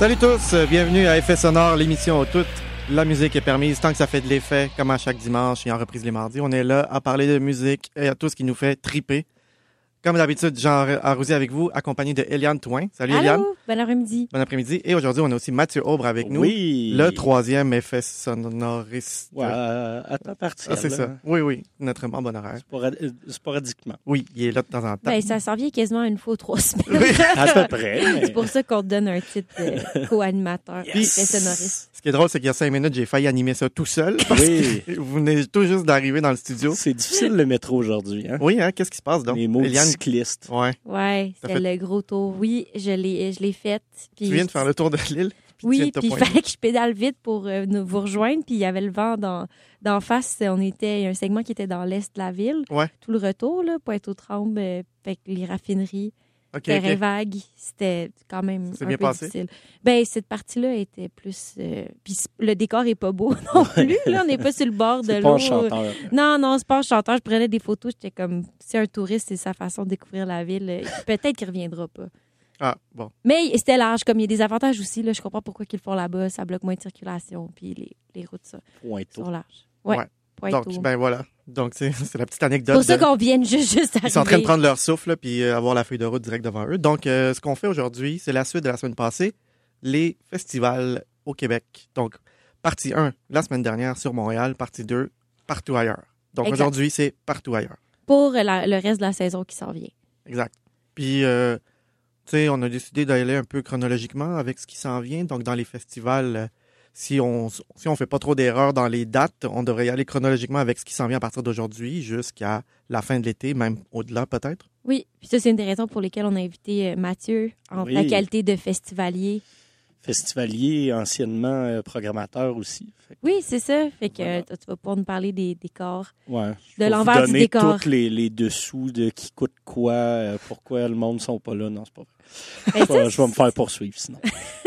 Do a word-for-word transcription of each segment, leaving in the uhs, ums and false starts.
Salut tous, bienvenue à Effets sonores, l'émission où toute la musique est permise tant que ça fait de l'effet, comme à chaque dimanche et en reprise les mardis. On est là à parler de musique et à tout ce qui nous fait triper. Comme d'habitude, Jean Arrousi avec vous, accompagné de Eliane Touin. Salut Allô, Eliane. bon après-midi. Bon après-midi. Et aujourd'hui, on a aussi Mathieu Aubre avec nous. Oui. Le troisième effet sonoriste. Ouais, à temps partiel. Ah, c'est ça. Oui, oui. Notre membre honoraire. Sporad- sporadiquement. Oui, il est là de temps en temps. Ben, ça s'en vient quasiment une fois ou trois semaines. Oui. À peu près. mais- C'est pour ça qu'on te donne un titre de co-animateur, Yes. effet sonoriste. Ce qui est drôle, c'est qu'il y a cinq minutes, j'ai failli animer ça tout seul. Parce Oui. que vous venez tout juste d'arriver dans le studio. C'est difficile le métro aujourd'hui. Hein? Oui, hein? Qu'est-ce qui se passe donc? Les mots Eliane? cyclistes. Ouais. Ouais, T'as c'était fait- le gros tour. Oui, je l'ai, je l'ai fait. Puis Tu viens de faire le tour de l'île? puis tu viens Oui, de te puis il pointer. fallait que je pédale vite pour euh, nous, vous rejoindre. Puis il y avait le vent dans, d'en face. On était, il y a un segment qui était dans l'est de la ville. Ouais. Tout le retour, là, Pointe-aux-Trembles, euh, fait que les raffineries, OK, terrain OK. vague, c'était quand même C'est un bien peu passé? difficile. Ben cette partie-là était plus... euh, Puis le décor est pas beau non plus. Là, on n'est pas sur le bord de C'est l'eau. pas un chanteur. Non, non, c'est pas un chanteur. Je prenais des photos, j'étais comme... C'est un touriste, c'est sa façon de découvrir la ville. Euh, Peut-être qu'il reviendra pas. Ah, bon. Mais c'était large, comme il y a des avantages aussi. Là, je comprends pourquoi ils le font là-bas. Ça bloque moins de circulation, puis les, les routes ça, Pointeau. sont larges. Ouais, Ouais. Pointe-aux. Donc, ben voilà. Donc, c'est c'est la petite C'est anecdote. pour ça de- qu'on vient juste, juste arriver. Ils sont en train de prendre leur souffle là, puis euh, avoir la feuille de route direct devant eux. Donc, euh, ce qu'on fait aujourd'hui, c'est la suite de la semaine passée, les festivals au Québec. Donc, partie un, la semaine dernière sur Montréal, partie deux, partout ailleurs. Donc, Exact. aujourd'hui, c'est partout ailleurs. Pour la- le reste de la saison qui s'en vient. Exact. Puis, euh, tu sais, on a décidé d'aller un peu chronologiquement avec ce qui s'en vient. Donc, dans les festivals, euh, si on si on fait pas trop d'erreurs dans les dates, on devrait y aller chronologiquement avec ce qui s'en vient à partir d'aujourd'hui jusqu'à la fin de l'été, même au-delà peut-être. Oui, puis ça, c'est une des raisons pour lesquelles on a invité euh, Mathieu en Oui. la qualité de festivalier. Festivalier, anciennement euh, programmateur aussi. Fait que, Oui, c'est ça. Fait que Voilà. euh, tu vas pouvoir nous parler des décors. ouais, De Faut l'envers vous du donner décor. tous les, les dessous de qui coûte quoi, euh, pourquoi le monde ne sont pas là. Non, c'est pas vrai. Ben, ça, Ouais, je vais me faire poursuivre sinon.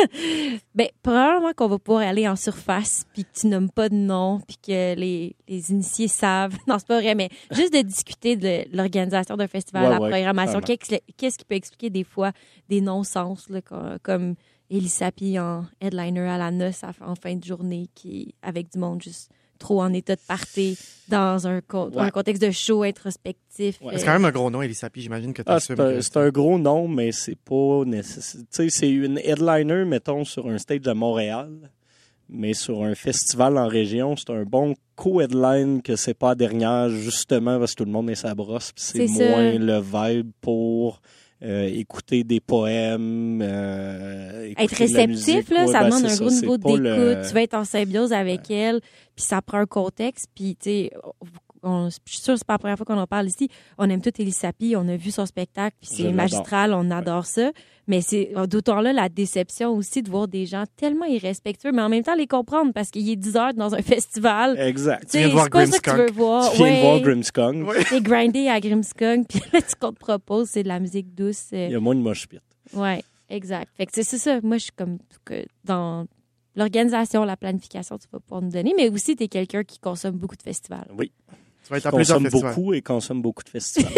ben, probablement qu'on va pouvoir aller en surface, puis que tu nommes pas de nom, puis que les, les initiés savent. Non, c'est pas vrai, mais juste de discuter de l'organisation d'un festival, Ouais, la ouais, programmation, clairement. qu'est-ce qu'est-ce qui peut expliquer des fois des non-sens, là, comme, comme Elie Sapi en headliner à la noce à- en fin de journée, qui avec du monde juste trop en état de party dans un, co- Ouais. un contexte de show introspectif. Ouais. C'est Euh, quand même un gros nom, Elisapi. J'imagine que tu Ah, c'est un, c'est un gros nom, mais c'est pas nécessaire. Tu sais, c'est une headliner, mettons, sur un stage à Montréal, mais sur un festival en région, c'est un bon co-headline que c'est pas la dernière, justement, parce que tout le monde est sa brosse, puis c'est C'est ça. moins le vibe pour euh, écouter des poèmes, euh, écouter être de la réceptif, musique. là, Ouais, ça ben, demande c'est un ça, gros c'est niveau pas d'écoute. le- Tu vas être en symbiose avec elle, puis ça prend un contexte. Puis, tu sais, on- je suis sûre que c'est pas la première fois qu'on en parle ici. On aime tout Elie Sapi, on a vu son spectacle, puis Je c'est l'adore. magistral, on adore ça. Mais c'est d'autant là la déception aussi de voir des gens tellement irrespectueux, mais en même temps les comprendre parce qu'il est dix heures dans un festival. Exact. Tu sais, viens de voir c'est pas ça que tu Grimmskunk. veux voir. Tu viens de Ouais. voir Grimmskunk. Ouais. T'es grindé à Grimmskunk, puis là, tu qu'on te propose, c'est de la musique douce. euh, Il y a moins de mosh pit. Ouais, exact. Fait que c'est c'est ça. Moi, je suis comme que dans l'organisation, la planification, tu vas pouvoir nous donner, mais aussi, tu es quelqu'un qui consomme beaucoup de festivals. Oui. Tu vas être à plusieurs Consomme festivals. beaucoup et consomme beaucoup de festivals.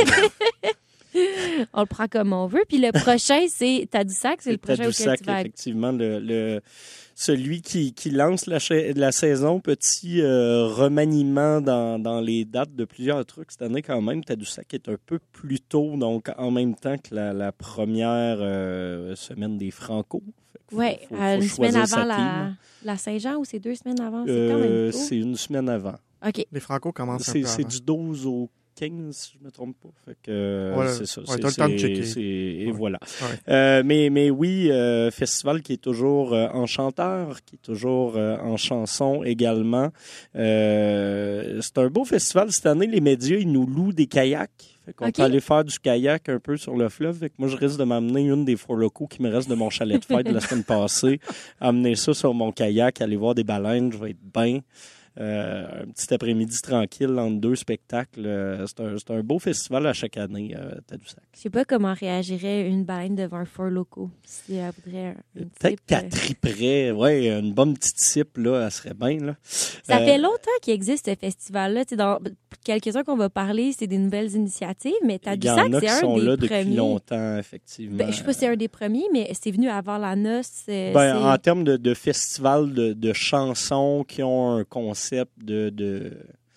On le prend comme on veut. Puis le prochain, c'est Tadoussac, c'est le prochain auquel Tadoussac, tu vas être. effectivement, le, le- celui qui, qui lance la, cha- la saison, petit euh, remaniement dans, dans les dates de plusieurs trucs cette année quand même. Tadoussac est un peu plus tôt, donc en même temps que la, la première euh, semaine des Franco. Fait qu'il faut- Oui, faut- faut une semaine choisir avant sa la, team. la Saint-Jean ou c'est deux semaines avant? C'est quand Euh, même tôt. c'est une semaine avant. OK. Les Franco commencent un C'est peu c'est avant. du douze au quinze, si je ne me trompe pas. Fait que, euh, Ouais, c'est ça. ouais, c'est- t'as le temps de c'est- checker. c'est- Et Ouais. voilà. Ouais. Euh, mais, mais oui, euh, festival qui est toujours euh, en chanteur, qui est toujours euh, en chanson également. Euh, c'est un beau festival. Cette année, les médias, ils nous louent des kayaks. Fait qu'on Ok. peut aller faire du kayak un peu sur le fleuve. Fait que moi, je risque de m'amener une des four locaux qui me reste de mon chalet de fête de la semaine passée. Amener ça sur mon kayak, aller voir des baleines, je vais être bien. Euh, un petit après-midi tranquille entre deux spectacles. Euh, c'est, un, c'est un beau festival à chaque année, euh, Tadoussac. Je sais pas comment réagirait une baleine devant un four locaux. Si elle voudrait un, une Peut-être type, qu'elle euh... triperait. Ouais, une bonne petite cipe, là, elle serait bien. Là. Ça euh, fait longtemps qu'il existe ce festival-là. Tu sais, dans quelques-uns qu'on va parler, c'est des nouvelles initiatives, mais Tadoussac, il y en a c'est qui un sont des là premiers. depuis longtemps, effectivement. Ben, je sais pas si c'est un des premiers, mais c'est venu avant la noce. Euh, ben, c'est... En termes de, de festival de, de chansons qui ont un concept de... de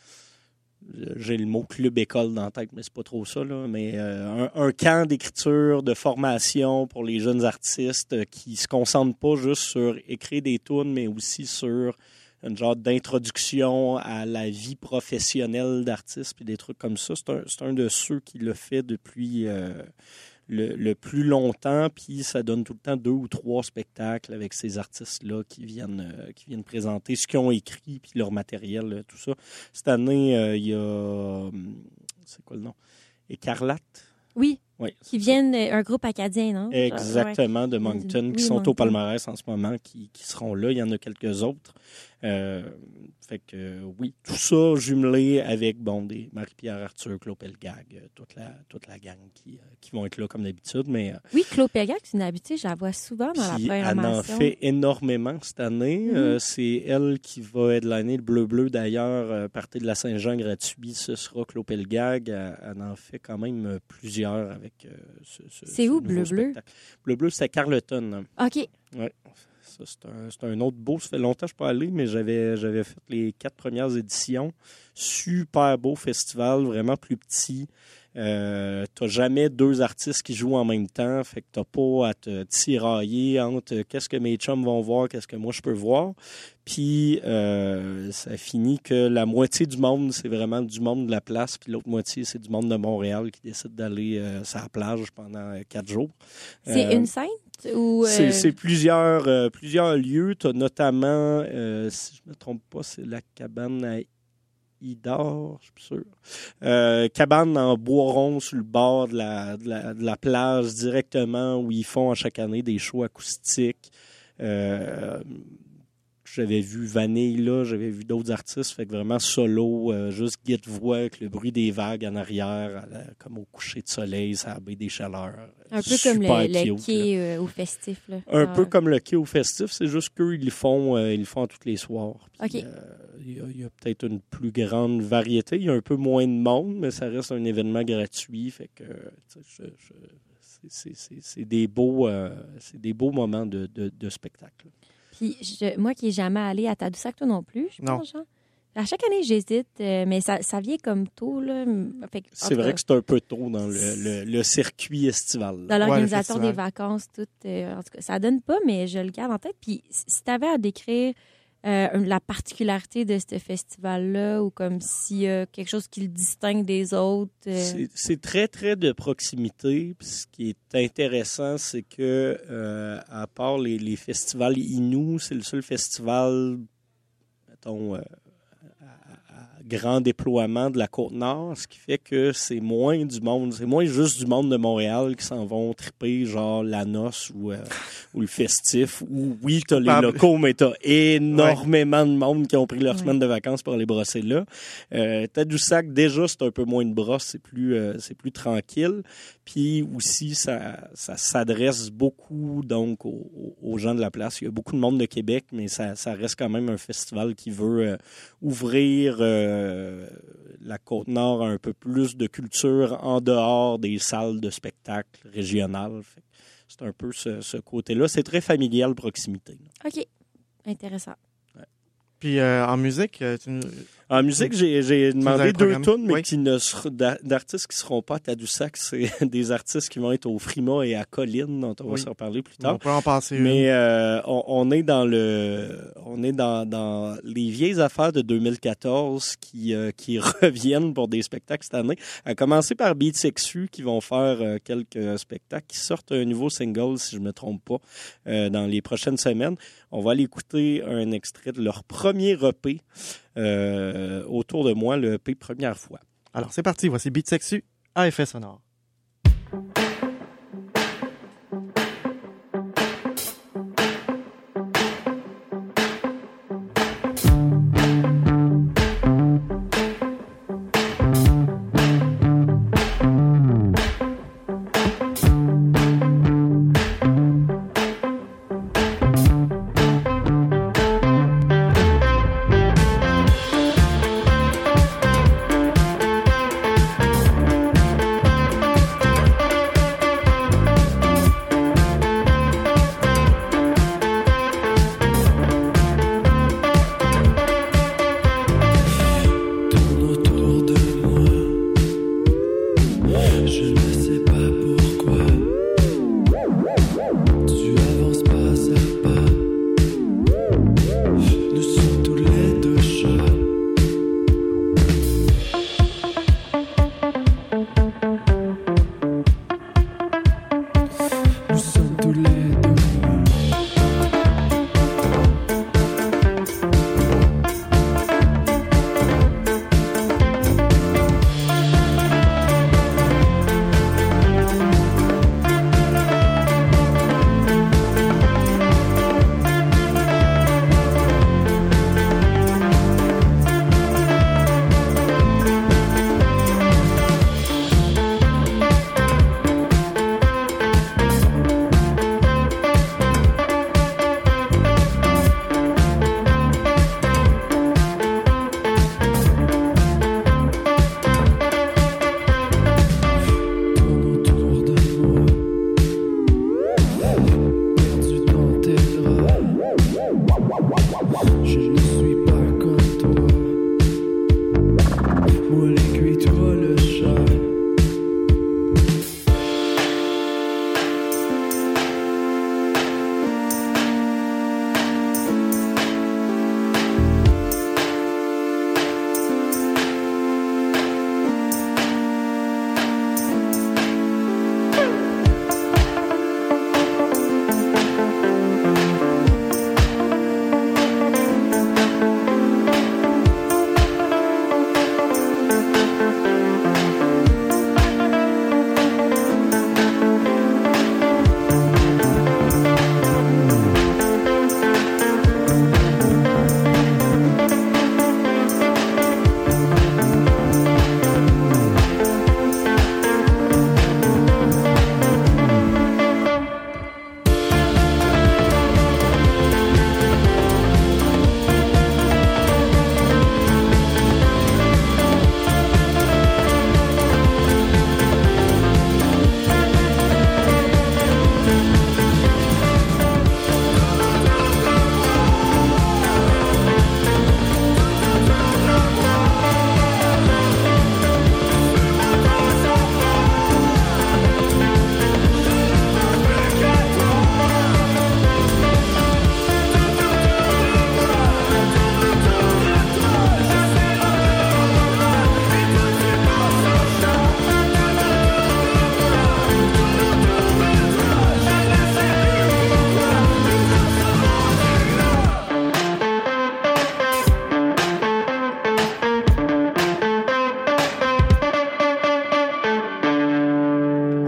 j'ai le mot club école dans la tête, mais c'est pas trop ça, là. Mais euh, un, un camp d'écriture, de formation pour les jeunes artistes euh, qui se concentrent pas juste sur écrire des tunes, mais aussi sur une genre d'introduction à la vie professionnelle d'artiste puis des trucs comme ça. C'est un, c'est un de ceux qui le fait depuis euh, le, le plus longtemps, puis ça donne tout le temps deux ou trois spectacles avec ces artistes-là qui viennent, euh, qui viennent présenter ce qu'ils ont écrit puis leur matériel, euh, tout ça. Cette année, euh, il y a... C'est quoi le nom? Écarlate? Oui. Oui, qui viennent d'un groupe acadien, non? Exactement, de Moncton, oui, qui sont Moncton. au palmarès en ce moment, qui, qui seront là. Il y en a quelques autres. Euh, fait que euh, oui, tout ça jumelé avec bon, des Marie-Pierre Arthur, Claude Pelgag, euh, toute la, toute la gang qui, euh, qui vont être là comme d'habitude. Mais, euh, oui, Claude Pelgag, c'est une habitude, je la vois souvent dans la programmation. Elle en fait énormément cette année. Mm-hmm. Euh, c'est elle qui va headliner le Bleu-Bleu d'ailleurs. Euh, partir de la Saint-Jean gratuit, ce sera Claude Pelgag. Elle, elle en fait quand même plusieurs avec euh, ce, ce C'est ce où, Bleu-Bleu? Bleu-Bleu, c'est à Carleton. OK. Oui. Ça, c'est, un, c'est un autre beau. Ça fait longtemps que je ne suis pas allé, mais j'avais, j'avais fait les quatre premières éditions. Super beau festival, vraiment plus petit. Euh, tu n'as jamais deux artistes qui jouent en même temps. Fait que tu n'as pas à te tirailler entre qu'est-ce que mes chums vont voir, qu'est-ce que moi je peux voir. Puis euh, ça finit que la moitié du monde, c'est vraiment du monde de la place, puis l'autre moitié, c'est du monde de Montréal qui décide d'aller euh, sur la plage pendant quatre jours. C'est euh, une scène? Ou euh... c'est, c'est plusieurs, euh, plusieurs lieux. Tu as notamment, euh, si je ne me trompe pas, c'est la cabane à Idar, je suis plus sûr. Euh, cabane en bois rond sur le bord de la, de, la, de la plage directement où ils font à chaque année des shows acoustiques. Euh, J'avais vu Vanille là, j'avais vu d'autres artistes, fait que vraiment solo, euh, juste guide-voix avec le bruit des vagues en arrière, la, comme au coucher de soleil, ça a baie des chaleurs. Un peu comme le, le quai euh, au festif. Là. Un ah. peu comme le quai au festif, c'est juste qu'eux, ils le font, euh, ils le font tous les soirs. Puis, OK. Euh, il y a, il y a peut-être une plus grande variété, il y a un peu moins de monde, mais ça reste un événement gratuit, fait que je, je, c'est, c'est, c'est, des beaux, euh, c'est des beaux moments de, de, de spectacle. Puis je, moi qui n'ai jamais allé à Tadoussac, toi non plus, je non. pense, Jean. À chaque année, j'hésite, euh, mais ça, ça vient comme tôt. Là. Fait, c'est vrai cas, que c'est un peu tôt dans le, le, le circuit estival. Dans l'organisation ouais, des vacances, tout. Euh, en tout cas, ça donne pas, mais je le garde en tête. Puis si tu avais à décrire euh, la particularité de ce festival-là ou comme s'il y a quelque chose qui le distingue des autres. Euh... C'est, c'est très, très de proximité. Puis ce qui est intéressant, c'est que, euh, à part les, les festivals Innu, c'est le seul festival, mettons, euh, grand déploiement de la Côte-Nord, ce qui fait que c'est moins du monde, c'est moins juste du monde de Montréal qui s'en vont triper, genre la noce ou, euh, ou le festif, où oui, t'as les locaux, mais t'as énormément ouais. de monde qui ont pris leur ouais. semaine de vacances pour aller brosser là. Euh, Tadoussac, déjà, c'est un peu moins de brosse, c'est plus, euh, c'est plus tranquille. Puis aussi, ça, ça s'adresse beaucoup donc aux, aux gens de la place. Il y a beaucoup de monde de Québec, mais ça, ça reste quand même un festival qui veut euh, ouvrir euh, la Côte-Nord à un peu plus de culture en dehors des salles de spectacle régionales. Fait, c'est un peu ce, ce côté-là. C'est très familial, proximité. OK. Intéressant. Ouais. Puis euh, en musique, tu... En musique, j'ai, j'ai demandé deux tunes, mais oui. qui ne ser, d'artistes qui ne seront pas à Tadoussac. C'est des artistes qui vont être au Frima et à Colline, dont on oui. va s'en parler plus tard. On peut en passer mais euh, on, on est dans le, on est dans, dans les vieilles affaires de deux mille quatorze qui, euh, qui reviennent pour des spectacles cette année. À commencer par Beat Sexu, qui vont faire euh, quelques spectacles, qui sortent un nouveau single, si je ne me trompe pas, euh, dans les prochaines semaines. On va aller écouter un extrait de leur premier E P. Euh, autour de moi, le E P Première fois. Alors, c'est parti. Voici Beat Sexu à effet sonore.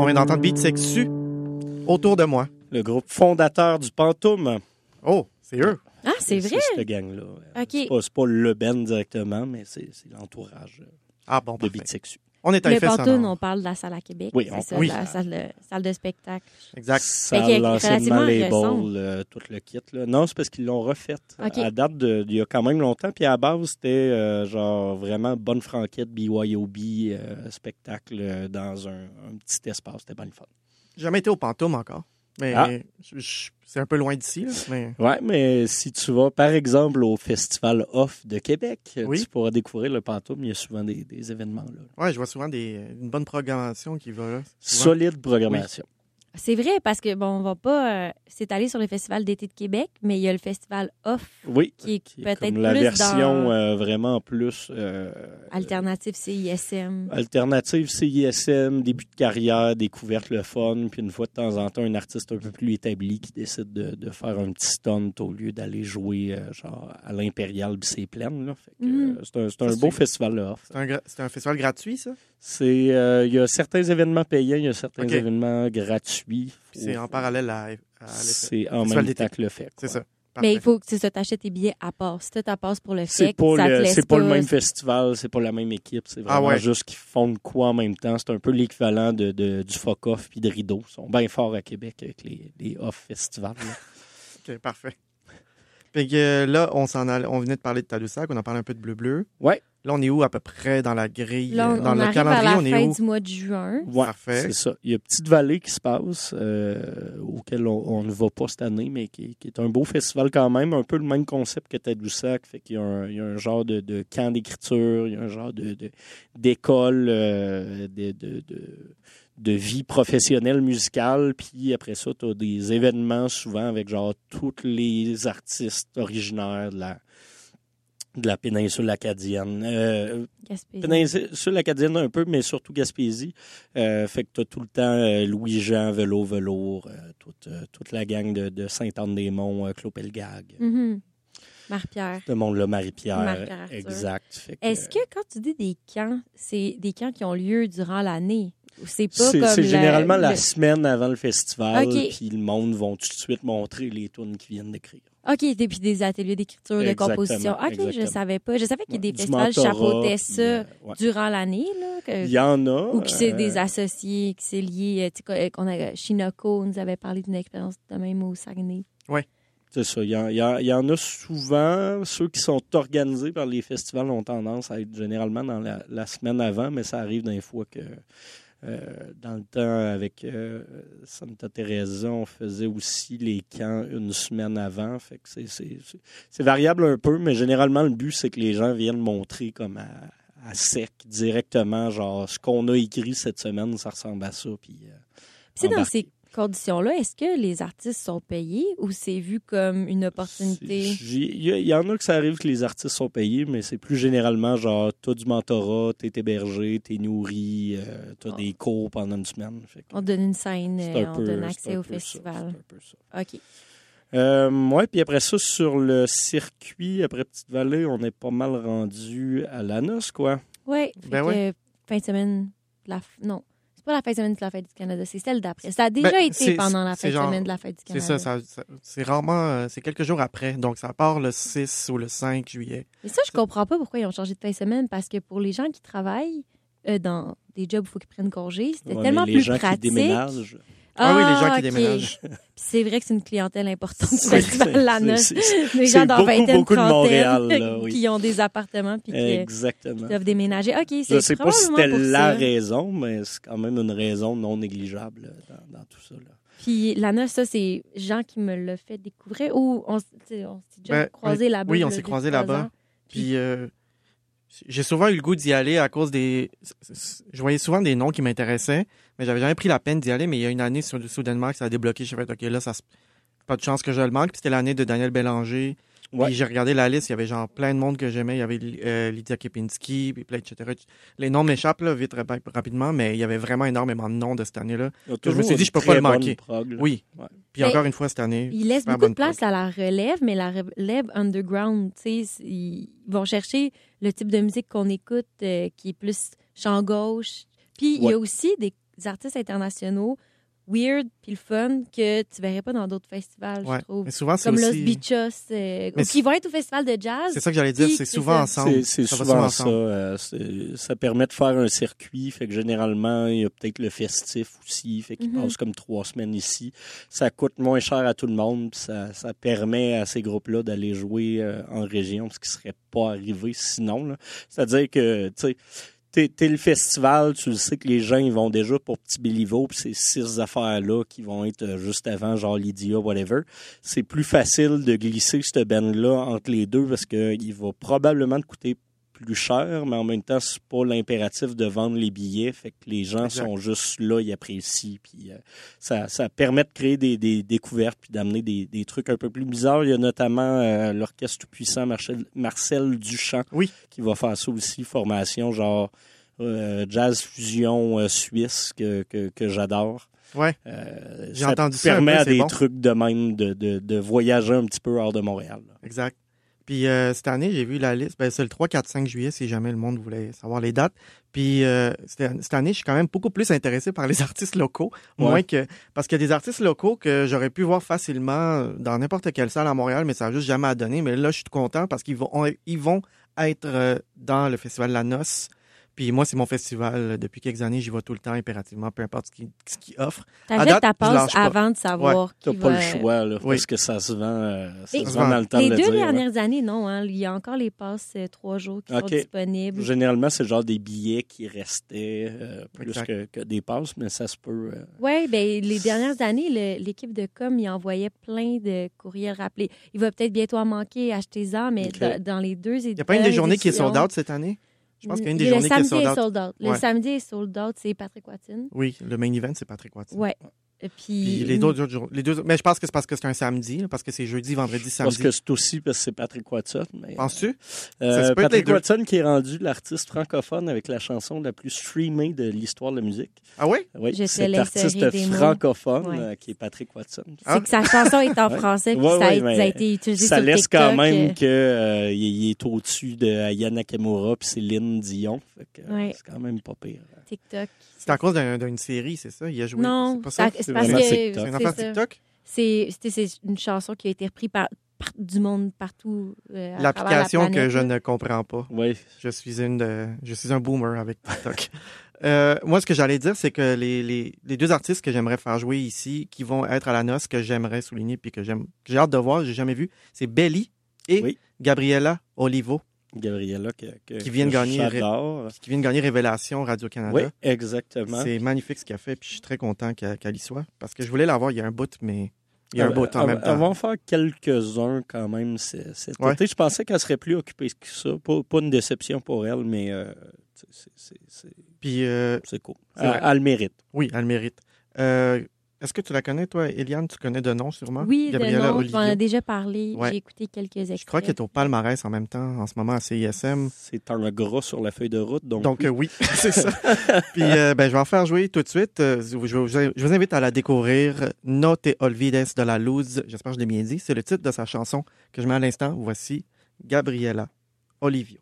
On vient d'entendre Beat Sexu autour de moi. Le groupe fondateur du Pantoum. Oh, c'est eux. Ah, c'est vrai? C'est cette gang-là. OK. C'est pas, c'est pas le band directement, mais c'est, c'est l'entourage euh, Ah bon, de parfait. Beat Sexu. On est à Le Effet Pantoum, sonore. on parle de la salle à Québec. Oui, c'est on- ça, oui. la salle de, salle de spectacle. Exact. Salle, Fait que l'enseignement, relativement label, euh, tout le kit. Là. Non, c'est parce qu'ils l'ont refait. OK. À date de, d'il y a quand même longtemps. Puis à la base, c'était euh, genre vraiment bonne franquette B Y O B euh, spectacle euh, dans un, un petit espace. C'était bien le fun. J'ai jamais été au Pantoum encore. Mais Ah. je- je- c'est un peu loin d'ici. Là, mais... Ouais, mais si tu vas, par exemple, au Festival Off de Québec, Oui. tu pourras découvrir le Pantoum. Il y a souvent des, des événements là. Ouais, je vois souvent des, une bonne programmation qui va là. souvent. Solide programmation. C'est vrai, parce que, bon, on va pas euh, s'étaler sur le Festival d'été de Québec, mais il y a le Festival Off, Oui. qui est Qui est peut-être comme la plus version dans euh, vraiment plus euh, alternative C I S M. alternative C I S M, début de carrière, découverte le fun, puis une fois de temps en temps, un artiste un peu plus établi qui décide de, de faire un petit stunt au lieu d'aller jouer euh, genre à l'Impérial puis c'est plein. Là. Fait que, Mhm. euh, c'est un, c'est un Ça, beau c'est- festival là. C'est un, gra- c'est un festival gratuit, ça? C'est euh, il y a certains événements payants, il y a certains Ok. événements gratuits. Puis c'est en parallèle à, à l'effet. C'est en Festival même d'été. temps que le fait. C'est quoi. ça. Mais il Parfait. faut que tu t'achètes tes billets à part. Si tu ta passe pour le C'est fait, pas, ça te le, laisse c'est pas le pas- même festival, c'est pas la même équipe. C'est Ah vraiment ouais. juste qu'ils font de quoi en même temps. C'est un peu l'équivalent de, de- du Fuck-Off puis de Rideau. Ils sont bien forts à Québec avec les, les off-festivals. là. OK, parfait. Puis que là, on s'en allait- on venait de parler de Tadoussac, on a parlé un peu de Bleu-Bleu. Ouais. Là, on est où à peu près dans la grille? Là, on, dans on le arrive à calendrier, la on est fin où? du mois de juin. Ouais, Parfait. c'est ça. Il y a Petite Vallée qui se passe, euh, auquel on, on ne va pas cette année, mais qui, qui est un beau festival quand même, un peu le même concept que Tadoussac. Fait qu'il y a un, il y a un genre de, de camp d'écriture, il y a un genre de, de- d'école euh, de, de, de, de vie professionnelle musicale. Puis après ça, tu as des événements souvent avec genre tous les artistes originaires de la, de la péninsule acadienne. Euh, Gaspésie. péninsule acadienne un peu, mais surtout Gaspésie. Euh, fait que tu as tout le temps euh, Louis-Jean, Velo, Velours, euh, toute, euh, toute la gang de, de Sainte-Anne-des-Monts, euh, Clopelgag, Mhm. Marie-Pierre. le monde-là, Marie-Pierre. Marie-Pierre Arthur. Exact. Fait que, Est-ce que quand tu dis des camps, c'est des camps qui ont lieu durant l'année? Ou c'est pas c'est, comme c'est la- généralement la le- semaine avant le festival, Ok. puis le monde vont tout de suite montrer les tunes qu'ils viennent d'écrire. OK, et puis des ateliers d'écriture, de Exactement, composition. OK, je exactement. savais pas. Je savais qu'il y a des Du festivals qui mentorat, chapeautaient puis, ça euh, ouais. durant l'année, là. que- Il y en a. Ou qui c'est euh, des associés, qui c'est lié. euh, Tu sais, qu'on a, Shinoko nous avait parlé d'une expérience de même au Saguenay. C'est ça. Il y, en, il y en- il y en a souvent. Ceux qui sont organisés par les festivals ont tendance à être généralement dans la, la semaine avant, mais ça arrive des fois que euh, dans le temps, avec euh, Santa Teresa, on faisait aussi les camps une semaine avant. Fait que c'est, c'est, c'est, c'est variable un peu, mais généralement, le but, c'est que les gens viennent montrer comme à, à sec, directement, genre, ce qu'on a écrit cette semaine, ça ressemble à ça. Puis, euh, Puis c'est dans embarquer. ces conditions-là, est-ce que les artistes sont payés ou c'est vu comme une opportunité? J'ai- Il y, a- il y en a que ça arrive que les artistes sont payés, mais c'est plus généralement genre, t'as du mentorat, t'es hébergé, t'es nourri, euh, t'as Oh. des cours pendant une semaine. Fait que On donne une scène, c'est un euh, on peu- donne c'est accès un au peu ça, festival. c'est un peu ça. OK. Euh, ouais, puis après ça, sur le circuit, après Petite-Vallée, on est pas mal rendu à la noce, quoi. Oui, Ben que, ouais. fin de semaine, la f- non, c'est pas la fin de semaine de la Fête du Canada, c'est celle d'après. Ça a déjà Ben, été c'est- pendant la c'est fin de genre- semaine de la Fête du C'est Canada. ça, ça, ça- c'est rarement, euh, c'est quelques jours après. Donc, ça part le six ou le cinq juillet. Et ça, je comprends pas pourquoi ils ont changé de fin de semaine, parce que pour les gens qui travaillent euh, dans des jobs où il faut qu'ils prennent congé, c'était Ouais, tellement mais les plus gens pratique. qui déménagent. Ah oui, les gens qui ok. déménagent. Puis c'est vrai que c'est une clientèle importante du C'est- festival La c'est- Noce. c'est- Les c'est gens dans beaucoup, vingtaine, beaucoup de trentaine, Montréal, là, oui. qui ont des appartements puis qui, Exactement. qui doivent déménager. OK, c'est Je sais pas si probablement c'était pour la ça. raison, mais c'est quand même une raison non négligeable là, dans, dans tout ça. Là. Puis La Noce, ça, c'est Jean qui me l'a fait découvrir. Ou on, s- tu sais, on s'est déjà Ben, croisés oui. là-bas. Oui, on il y a s'est deux, croisés trois là-bas. ans. Puis, euh, j'ai souvent eu le goût d'y aller à cause des. Je voyais souvent des noms qui m'intéressaient, mais j'avais jamais pris la peine d'y aller. Mais il y a une année, sur- soudainement, que ça a débloqué. J'ai fait, OK, là, ça se- pas de chance que je le manque. Puis c'était l'année de Daniel Bélanger. Ouais. Puis j'ai regardé la liste, il y avait genre plein de monde que j'aimais. Il y avait euh, Lydia Kepinski, puis plein, et cetera. Les noms m'échappent là, vite, rap- rapidement, mais il y avait vraiment énormément de noms de cette année-là. Il y a Je me suis toujours dit, je peux une pas le très bonne manquer. prog, là. Oui. Ouais. Puis Mais- encore une fois, cette année. Il laisse super beaucoup de bonne place prog. à la relève, mais la relève underground, tu sais, ils vont chercher le type de musique qu'on écoute euh, qui est plus chant gauche. Puis il y Ouais. a aussi des artistes internationaux weird puis le fun que tu verrais pas dans d'autres festivals, Ouais. je trouve. Mais souvent, c'est Comme aussi... Los Bichos, euh, Mais qui vont être au festival de jazz. C'est ça que j'allais dire, Puis, c'est c'est souvent ça. ensemble. C'est, c'est Ça va souvent ensemble. ça. euh, c'est- ça permet de faire un circuit. Fait que généralement, il y a peut-être le festif aussi. Fait qu'il Mhm. passe comme trois semaines ici. Ça coûte moins cher à tout le monde. Puis ça, ça permet à ces groupes-là d'aller jouer euh, en région, ce qui serait pas arrivé sinon. Là. C'est-à-dire que, tu sais, T'es, t'es le festival, tu le sais que les gens ils vont déjà pour Petit Béliveau, puis ces six affaires-là qui vont être euh, juste avant, genre Lydia, whatever. C'est plus facile de glisser cette band-là entre les deux parce qu'il va probablement te coûter plus cher, mais en même temps, c'est pas l'impératif de vendre les billets. Fait que les gens Exact. sont juste là, ils apprécient. Puis euh, ça, ça permet de créer des, des découvertes puis d'amener des, des trucs un peu plus bizarres. Il y a notamment euh, l'orchestre tout-puissant Marcel, Marcel Duchamp Oui. qui va faire ça aussi, formation genre euh, jazz fusion euh, suisse que, que, que j'adore. Ouais. Euh, J'ai ça entendu ça un permet peu, à c'est des bon. trucs de même de, de, de voyager un petit peu hors de Montréal. là. Exact. Puis euh, cette année, j'ai vu la liste. Ben, c'est le trois, quatre, cinq juillet, si jamais le monde voulait savoir les dates. Puis euh, cette cette année, je suis quand même beaucoup plus intéressé par les artistes locaux. Ouais. Moins que. Parce qu'il y a des artistes locaux que j'aurais pu voir facilement dans n'importe quelle salle à Montréal, mais ça n'a juste jamais à donner. Mais là, je suis content parce qu'ils vont, on- ils vont être euh, dans le festival La Noce. Puis moi, c'est mon festival. Depuis quelques années, j'y vais tout le temps, impérativement, peu importe ce qu'il ce qu'il offre. À T'achètes date, ta je passe lâche pas. avant de savoir T'as qui pas va... le choix, là, Oui. parce que ça se vend, euh, ça Et se vend dans le temps Les de le deux dire. là. dernières années, non. Hein, il y a encore les passes euh, trois jours qui Ok. sont disponibles. Généralement, c'est genre des billets qui restaient euh, plus Exact. que, que des passes, mais ça se peut. euh, Oui, ben les dernières années, le- l'équipe de com, il envoyait plein de courriels rappelés. Il va peut-être bientôt en manquer, achetez-en, mais Ok. dans, dans les deux Il n'y a pas une des journées qui est sold out cette année? Je pense qu'il y a une des le journées qui est samedi sold est out. sold out. Le Ouais. samedi est sold out, c'est Patrick Watson. Oui, le main event, c'est Patrick Watson. Ouais. Et Puis, Puis les autres jours, les deux, mais je pense que c'est parce que c'est un samedi, là, parce que c'est jeudi, vendredi, Je pense samedi. que c'est aussi parce que c'est Patrick Watson. Mais, Penses-tu? euh, Ça se peut être Patrick les deux. Watson qui est rendu l'artiste francophone avec la chanson la plus streamée de l'histoire de la musique. Ah oui? Oui, J'essaie cet d'insérer artiste des mots. francophone Ouais. euh, qui est Patrick Watson. c'est Ah. que sa chanson est en Ouais. français, puis Ouais, ça, a, ouais, mais ça a été utilisé Ça sur laisse TikTok. quand même euh, qu'il euh, il est au-dessus de Aya Nakamura puis Céline Dion. Fait que, euh, Ouais. c'est quand même pas pire. TikTok. C'est à cause d'un- d'une série, c'est ça? Il a joué. Non, c'est pas ça? c'est C'est parce vraiment que TikTok. C'est une c'est affaire ça. TikTok? C'est c'était- c'est une chanson qui a été reprise par, par du monde partout. euh, à L'application travers la que planète, je là. ne comprends pas. Oui. Je suis une de, je suis un boomer avec TikTok. Euh, moi, ce que j'allais dire, c'est que les, les, les deux artistes que j'aimerais faire jouer ici, qui vont être à la noce, que j'aimerais souligner puis que j'aime, que j'ai hâte de voir, j'ai jamais vu, c'est Belly et Oui. Gabriella Olivo, Gabriella que, que, Qui vient de que gagner- j'adore. qui viennent gagner Révélation Radio-Canada. Oui, exactement. C'est magnifique ce qu'elle fait, puis je suis très content qu'elle qu'elle y soit. Parce que je voulais la voir il y a un bout, mais il y a un Euh, bout en elle- même Elle temps. va en faire quelques-uns quand même c- cet Ouais. été. Je pensais qu'elle serait plus occupée que ça. Pas, pas une déception pour elle, mais euh, c'est- c'est- c'est c'est- Puis, euh, c'est cool. C'est Elle, vrai. elle le mérite. oui, elle le mérite. Euh, Est-ce que tu la connais, toi, Eliane? Tu connais de nom, sûrement? Oui, de Gabriella nom, Olivio. on en a déjà parlé. Ouais. J'ai écouté quelques extraits. Je crois qu'elle est au palmarès en même temps, en ce moment, à C I S M. C'est un gras sur la feuille de route. Donc, Donc, oui. euh, oui, c'est ça. Puis, euh, ben, je vais en faire jouer tout de suite. Euh, je, vous- je vous je vous invite à la découvrir. No te olvides de la luz. J'espère que je l'ai bien dit. C'est le titre de sa chanson que je mets à l'instant. Voici Gabriella Olivio.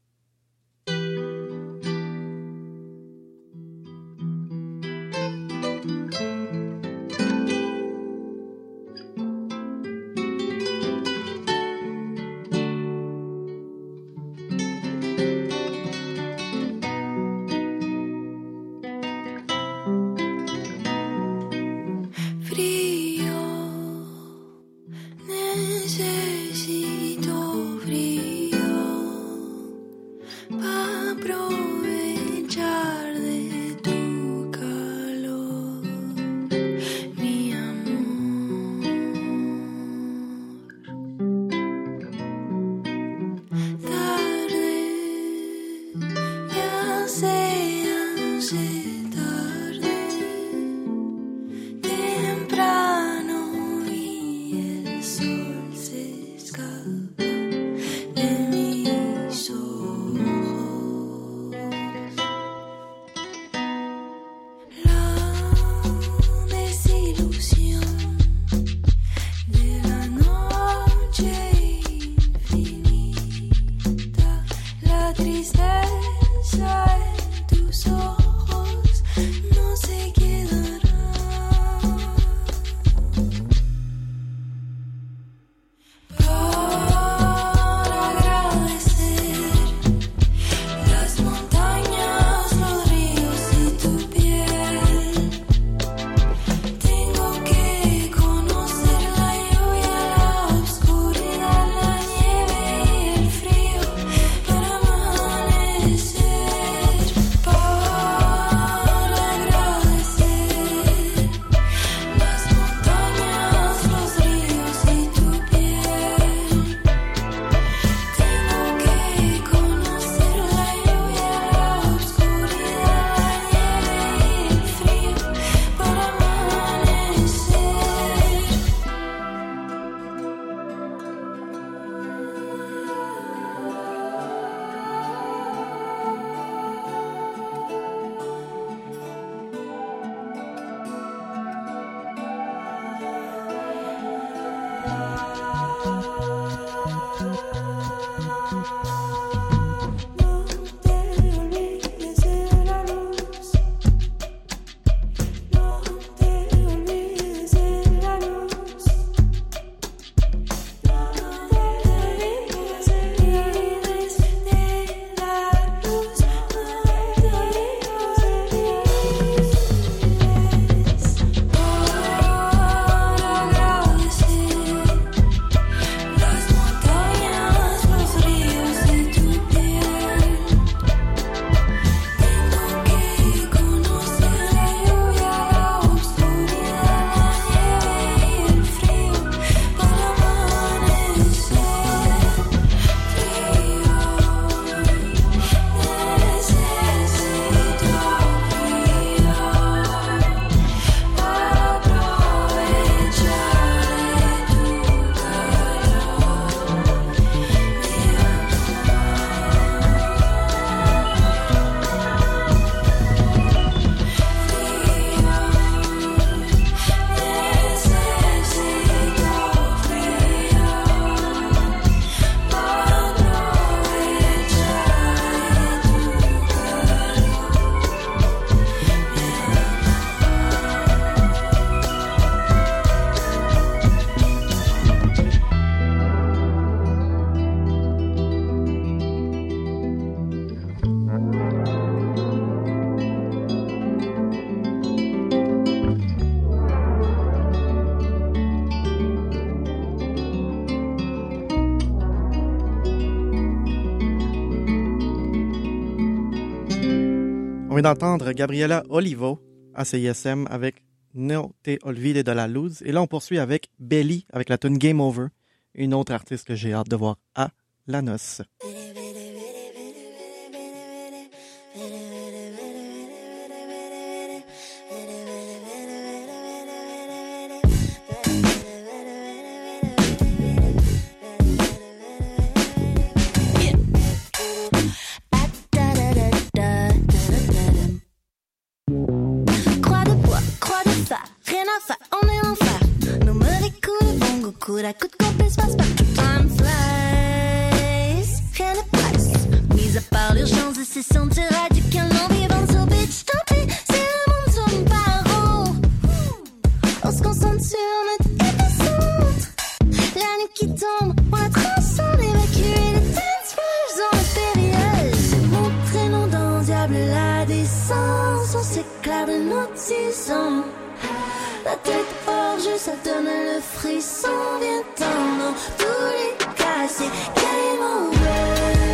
Frío, necesito frío. vient d'entendre Gabriela Olivo à C I S M avec No Te Olvide de la Luz. Et là, on poursuit avec Belly, avec la tune Game Over, une autre artiste que j'ai hâte de voir à la noce. À coup de compé se passe partout. Time flies, rien ne passe. Mis à part l'urgence de se sentir radicalement vivant. So bitch, tant pis, c'est le monde tourne par rond. On se concentre sur notre épicentre. La nuit qui tombe, on la transcende. Évacuer les dance floors dans la périlleuse. Montrez-nous dans le diable la décence. On s'éclaire de nos tisons. La tête hors jeu, ça donne le frisson. Viens dans tous les cas, c'est game over.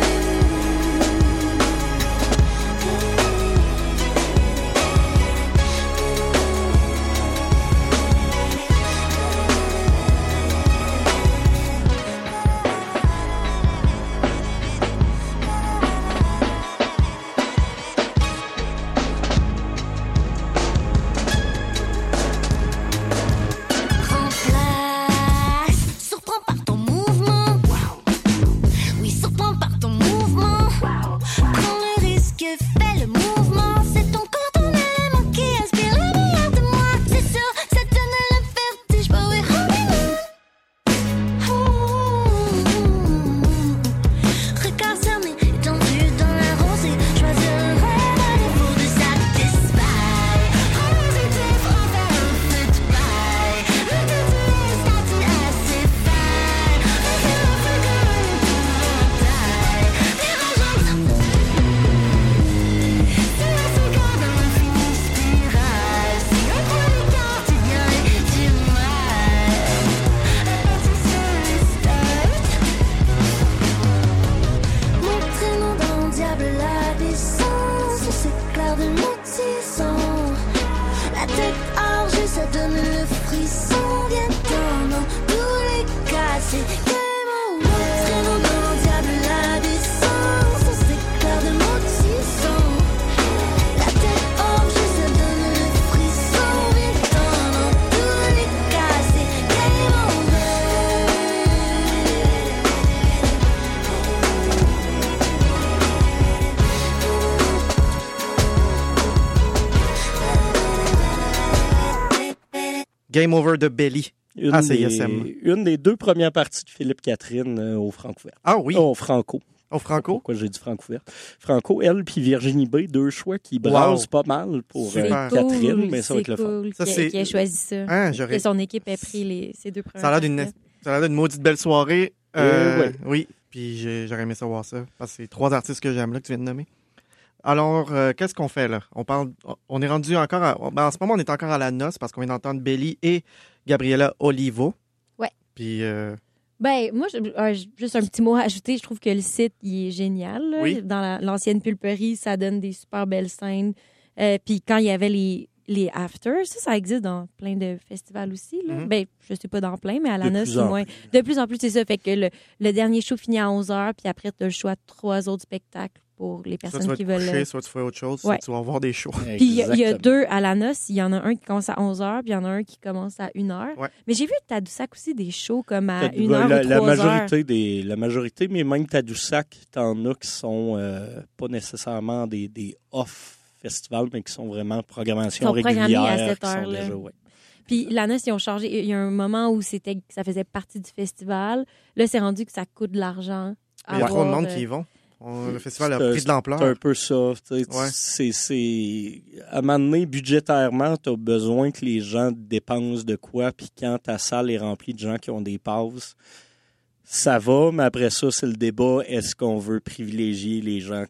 Game Over de Belly Une, à C I S M. des, une des deux premières parties de Philippe Catherine euh, au Francouvert. Ah oui, Oh, au Franco. au Franco. Pourquoi j'ai dit Francouvert? Franco, elle, puis Virginie B, deux choix qui brassent Wow. pas mal pour Super. euh, C'est Catherine, cool, mais ça va c'est être le fun. cool Ça, qu'il c'est- qu'il ait choisi ça. Hein, Que j'aurais... son équipe ait pris les, ces deux premières Ça a l'air d'une, parties. ça a l'air d'une maudite belle soirée. Euh, Euh, ouais. Oui, puis j'ai- j'aurais aimé savoir ça. Parce que c'est trois artistes que j'aime là que tu viens de nommer. Alors, euh, qu'est-ce qu'on fait là? On parle, on est rendu encore à, ben, en ce moment, on est encore à la noce parce qu'on vient d'entendre Belly et Gabriela Olivo. Ouais. Puis, euh, Ben, moi, je- euh, juste un petit mot à ajouter. Je trouve que le site, il est génial. là. Oui. Dans la- l'ancienne pulperie, ça donne des super belles scènes. Euh, Puis quand il y avait les, les afters, ça, ça existe dans plein de festivals aussi. Là. Mhm. Ben, je sais pas dans plein, mais à la De noce, plus c'est en moins. De plus en plus, c'est ça. Fait que le, le dernier show finit à onze heures, puis après, tu as le choix de trois autres spectacles pour les soit personnes tu vas qui te veulent. coucher, soit tu fais autre chose, Ouais. soit tu vas voir des shows. Puis il y, a- il y a Exactement. deux à la noce. Il y en a un qui commence à onze heures, puis il y en a un qui commence à une heure. Ouais. Mais j'ai vu Tadoussac aussi des shows comme à T'as- une ben, heure la, ou la trois heures. majorité des, la majorité, mais même Tadoussac, t'en as qui sont euh, pas nécessairement des, des off festivals, mais qui sont vraiment programmation Ils sont programmés régulière. à cette qui sont heure-là. déjà, ouais. Puis la noce, ils ont changé. Il y a un moment où c'était que ça faisait partie du festival. Là, c'est rendu que ça coûte de l'argent. Il y a trop de avoir, monde euh, qui y vont. On- le festival a C'est- pris de l'ampleur. C'est un peu ça. tu sais, Ouais. c'est, c'est, à un moment donné, budgétairement, tu as besoin que les gens dépensent de quoi, puis quand ta salle est remplie de gens qui ont des passes, ça va, mais après ça, c'est le débat. Est-ce qu'on veut privilégier les gens qui ont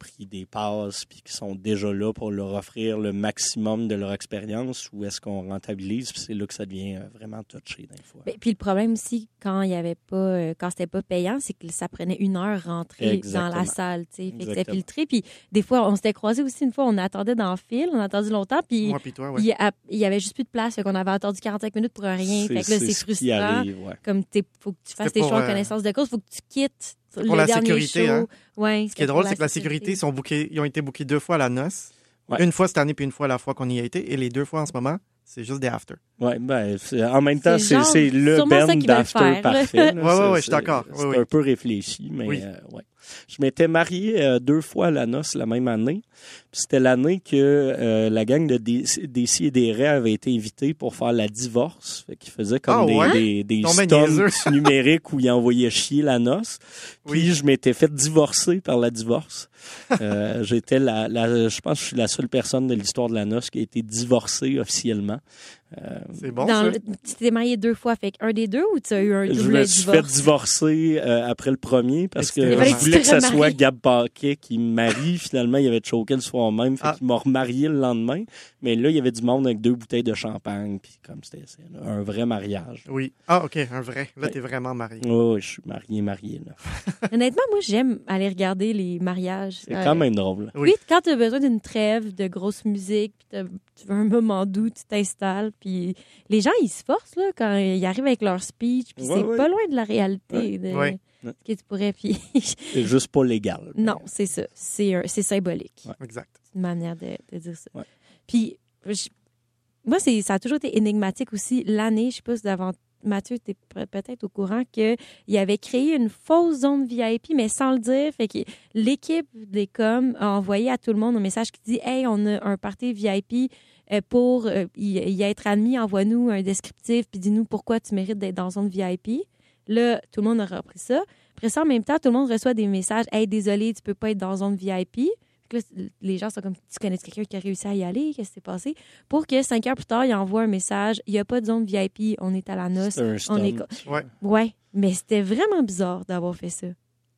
pris des passes puis qui sont déjà là pour leur offrir le maximum de leur expérience, ou est-ce qu'on rentabilise? Puis c'est là que ça devient euh, vraiment touché des fois. Ben, puis le problème aussi, quand il y avait pas, euh, quand c'était pas payant, c'est que ça prenait une heure rentrer Exactement. dans la salle, tu sais. Fait que c'était Exactement. filtré. Puis des fois, on s'était croisés aussi une fois, on attendait dans le fil, on a attendu longtemps, puis Moi, puis toi, ouais. il y a- il y avait juste plus de place, fait qu'on avait attendu quarante-cinq minutes pour rien. Fait que là, c'est ce qui frustrant. arrive, ouais. Comme il faut que tu fasses C'était tes pour, choix en euh, connaissance de cause, faut que tu quittes pour le la dernier sécurité, show. hein. Ouais, Ce qui est drôle, c'est que la sécurité, ils, sont bookés, ils ont été bookés deux fois à la noce. Ouais. Une fois cette année, puis une fois la fois qu'on y a été. Et les deux fois en ce moment, c'est juste des after. Ouais, ben, c'est- en même temps, C'est c'est, genre c'est le sûrement ça band qu'ils veulent d'after faire, là. parfait. là. Ouais, ouais, C'est- ouais, je suis c'est- d'accord. C'est Oui, un oui. peu réfléchi, mais Oui. euh, ouais. Je m'étais marié euh, deux fois à la noce la même année. Puis c'était l'année que euh, la gang de des des et des Raies avait été invitée pour faire la divorce. Fait qu'ils faisaient comme Ah, des, ouais? des, des Tombait stunts niaiseux. numériques où ils envoyaient chier la noce. Puis Oui. je m'étais fait divorcer par la divorce. Euh, j'étais la, la, je pense que je suis la seule personne de l'histoire de la noce qui a été divorcée officiellement. Euh, C'est bon, Dans ça? le- tu t'es marié deux fois, fait un des deux ou tu as eu un je double me suis fait divorce? divorcer euh, après le premier parce que Il fallait je que tu voulais te que ça remaries. soit Gab Paquet qui me marie. Finalement, il avait choqué le soir même, fait Ah. qu'il m'a remarié le lendemain. Mais là, il y avait du monde avec deux bouteilles de champagne, puis comme c'était c'est un vrai mariage. Oui. Ah, OK, un vrai. Là, Ouais. t'es vraiment marié. Oh, je suis marié, marié. Là. Honnêtement, moi, j'aime aller regarder les mariages. C'est Euh, quand même drôle. Oui. Oui, quand tu as besoin d'une trêve, de grosse musique, puis t'as- tu veux un moment doux, tu t'installes, puis les gens, ils se forcent là, quand ils arrivent avec leur speech, puis Ouais, c'est ouais. pas loin de la réalité de Ouais. ce que tu pourrais. Puis C'est juste pas légal. non, c'est ça. C'est un- c'est symbolique. Ouais. Exact. C'est une manière de, de dire ça. Ouais. Puis, je- moi, c'est, ça a toujours été énigmatique aussi. L'année, je sais pas si d'avant, Mathieu, tu es peut-être au courant qu'il avait créé une fausse zone V I P, mais sans le dire. Fait que l'équipe des coms a envoyé à tout le monde un message qui dit « Hey, on a un party V I P euh, pour euh, y, y être admis. Envoie-nous un descriptif puis dis-nous pourquoi tu mérites d'être dans zone V I P. » Là, tout le monde a repris ça. Après ça, en même temps, tout le monde reçoit des messages « Hey, désolé, tu peux pas être dans zone V I P. » Là, les gens sont comme, tu connais quelqu'un qui a réussi à y aller? Qu'est-ce qui s'est passé? Pour que cinq heures plus tard, il envoie un message. Il n'y a pas de zone V I P. On est à la noce. C'est un On stunt. est... co- Ouais. Ouais, mais c'était vraiment bizarre d'avoir fait ça.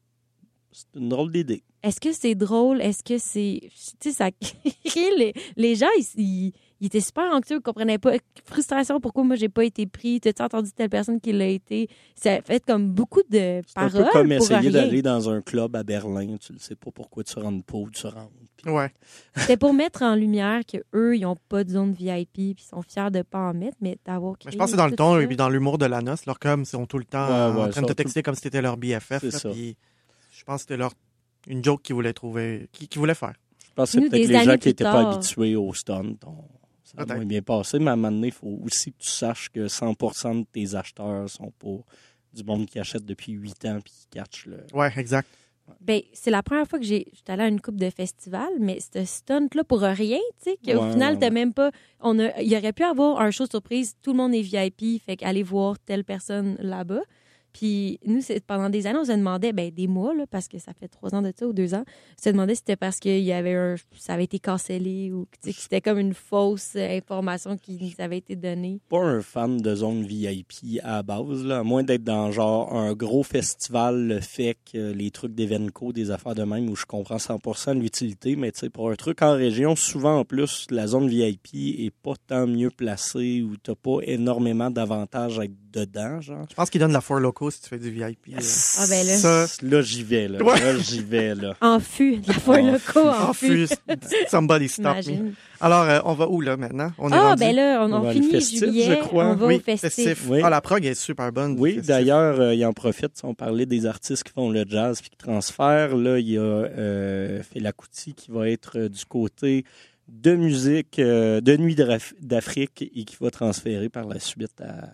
C'est une drôle d'idée. Est-ce que c'est drôle? Est-ce que c'est... Tu sais, ça crée les, les gens, ils, ils, ils étaient super anxieux, ils comprenaient pas. Frustration, pourquoi moi, j'ai pas été pris? T'as-tu entendu telle personne qui l'a été? Ça a fait comme beaucoup de C'est un paroles peu comme pour essayer rien. d'aller dans un club à Berlin. Tu ne sais pas pourquoi tu rentres pas où tu rentres. Puis- Ouais. C'était pour mettre en lumière qu'eux, ils n'ont pas de zone V I P puis ils sont fiers de pas en mettre, mais d'avoir créé Mais je pense que c'est dans le tout ton ça. et puis dans l'humour de la noce. Leurs coms sont tout le temps Ouais, euh, ouais, en train de te surtout- texter comme si t'étais leur B F F. C'est là, ça. puis je pense que c'était leur une joke qu'ils voulaient trouver, qu'ils qu'ils voulaient faire. Je pense que c'est Nous, peut-être des les années gens qui plus n'étaient pas tard. habitués au stunt. On- Ça a Peut-être. moins bien passé, mais à un moment donné, il faut aussi que tu saches que cent pour cent de tes acheteurs sont pas du monde qui achète depuis huit ans puis qui catch le... Ouais, exact. Ben, c'est la première fois que j'ai j'étais allée à une coupe de festival, mais ce stunt-là pour rien, tu sais, qu'au Ouais, final, ouais, t'as ouais. même pas. On a, il aurait pu avoir un show surprise, tout le monde est V I P, fait qu'allez voir telle personne là-bas. Puis nous, c'est, pendant des années, on se demandait, ben des mois, là, parce que ça fait trois ans de ça ou deux ans, on se demandait si c'était parce qu'il y avait un, ça avait été cancellé ou tu sais, que c'était comme une fausse euh, information qui nous avait été donnée. Pas un fan de zone V I P à la base, là, à moins d'être dans genre un gros festival, le fait que les trucs d'Evenco, des affaires de même, où je comprends cent pour cent l'utilité, mais tu sais, pour un truc en région, souvent en plus, la zone V I P est pas tant mieux placée ou t'as pas énormément d'avantages à être dedans, genre. Je pense qu'ils donnent la four locaux si tu fais du V I P. euh. Ah, ben là. Ça, Là, j'y vais, là. Ouais. Là, j'y vais, là. En fût, de la fois En loco, en en fût. fût. Somebody stop me. Imagine. Alors, euh, on va où, là, maintenant? On est Ah, rendu... ben là, on, On on va à finit le festif, juillet, je crois. on va oui, au festif. Oui. Ah, la prog est super bonne. du Oui, festif. d'ailleurs, euh, il en profite. On parlait des artistes qui font le jazz puis qui transfèrent. Là, il y a euh, Fela Kuti qui va être euh, du côté de musique euh, de Nuit d'Af- d'Afrique et qui va transférer par la suite à,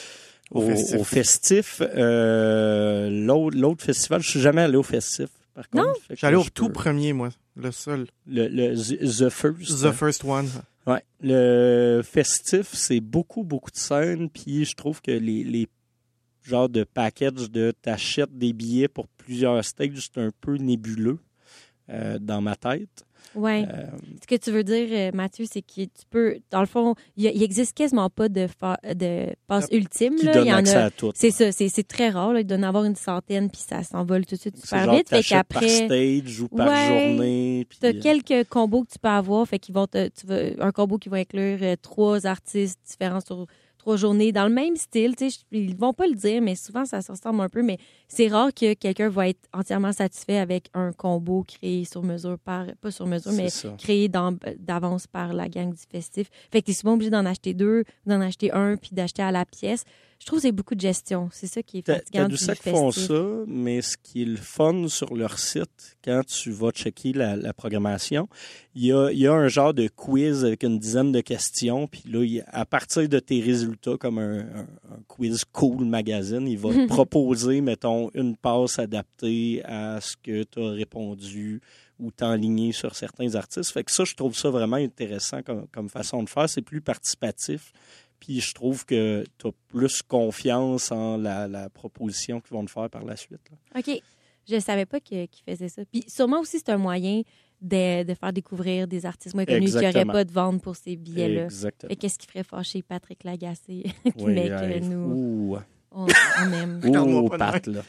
Au au, festif. au festif. Euh, l'autre, l'autre festival, je suis jamais allé au festif. Par contre, Non? Fait que J'allais au je tout peux- premier, moi. Le seul. Le, le The The First. The first one. Ouais. Le festif, c'est beaucoup, beaucoup de scènes. Puis je trouve que les, les genres de package de t'achètes des billets pour plusieurs stages, c'est un peu nébuleux. euh, dans ma tête. Ouais. Euh, Ce que tu veux dire, euh, Mathieu, c'est que tu peux, dans le fond, il, y a- il existe quasiment pas de, fa- de passe ultime. qui Là. donne Il y en accès a. à tout. C'est ça, c'est, c'est très rare. Là. Il doit en avoir une centaine, puis ça s'envole tout de suite C'est super genre vite. Fait t'achètes par qu'après, stage ou par Ouais. journée. puis, tu as euh, quelques combos que tu peux avoir. Fait qu'ils vont te, tu vas, un combo qui va inclure euh, trois artistes différents sur trois journées dans le même style. Tu sais, je- ils vont pas le dire, mais souvent, ça se ressemble un peu. Mais c'est rare que quelqu'un va être entièrement satisfait avec un combo créé sur mesure par... Pas sur mesure, mais c'est ça. créé dans- d'avance par la gang du festif. Fait que tu es souvent obligé d'en acheter deux, d'en acheter un, puis d'acheter à la pièce. Je trouve que c'est beaucoup de gestion. C'est ça qui est T'as fatigant t'as du du ça qui festif. font ça, mais ce qui est le fun sur leur site, quand tu vas checker la, la programmation, il y a, il y a un genre de quiz avec une dizaine de questions, puis là, il- à partir de tes résultats, comme un, un- un quiz cool magazine, il va te proposer, mettons, une passe adaptée à ce que tu as répondu ou t'enligner sur certains artistes. Fait que ça, je trouve ça vraiment intéressant comme, comme façon de faire. C'est plus participatif. Puis je trouve que tu as plus confiance en la, la proposition qu'ils vont te faire par la suite. là. OK. Je savais pas que- qu'ils faisaient ça. Puis sûrement aussi, c'est un moyen de, de faire découvrir des artistes moins connus qui n'auraient Exactement. pas de vente pour ces billets-là. Exactement. Fait qu'est-ce qui ferait fâcher Patrick Lagacé, qui Oui, met ouais. que nous, Ouh, on, on aime. Regarde-moi ouh pas de Pat, là.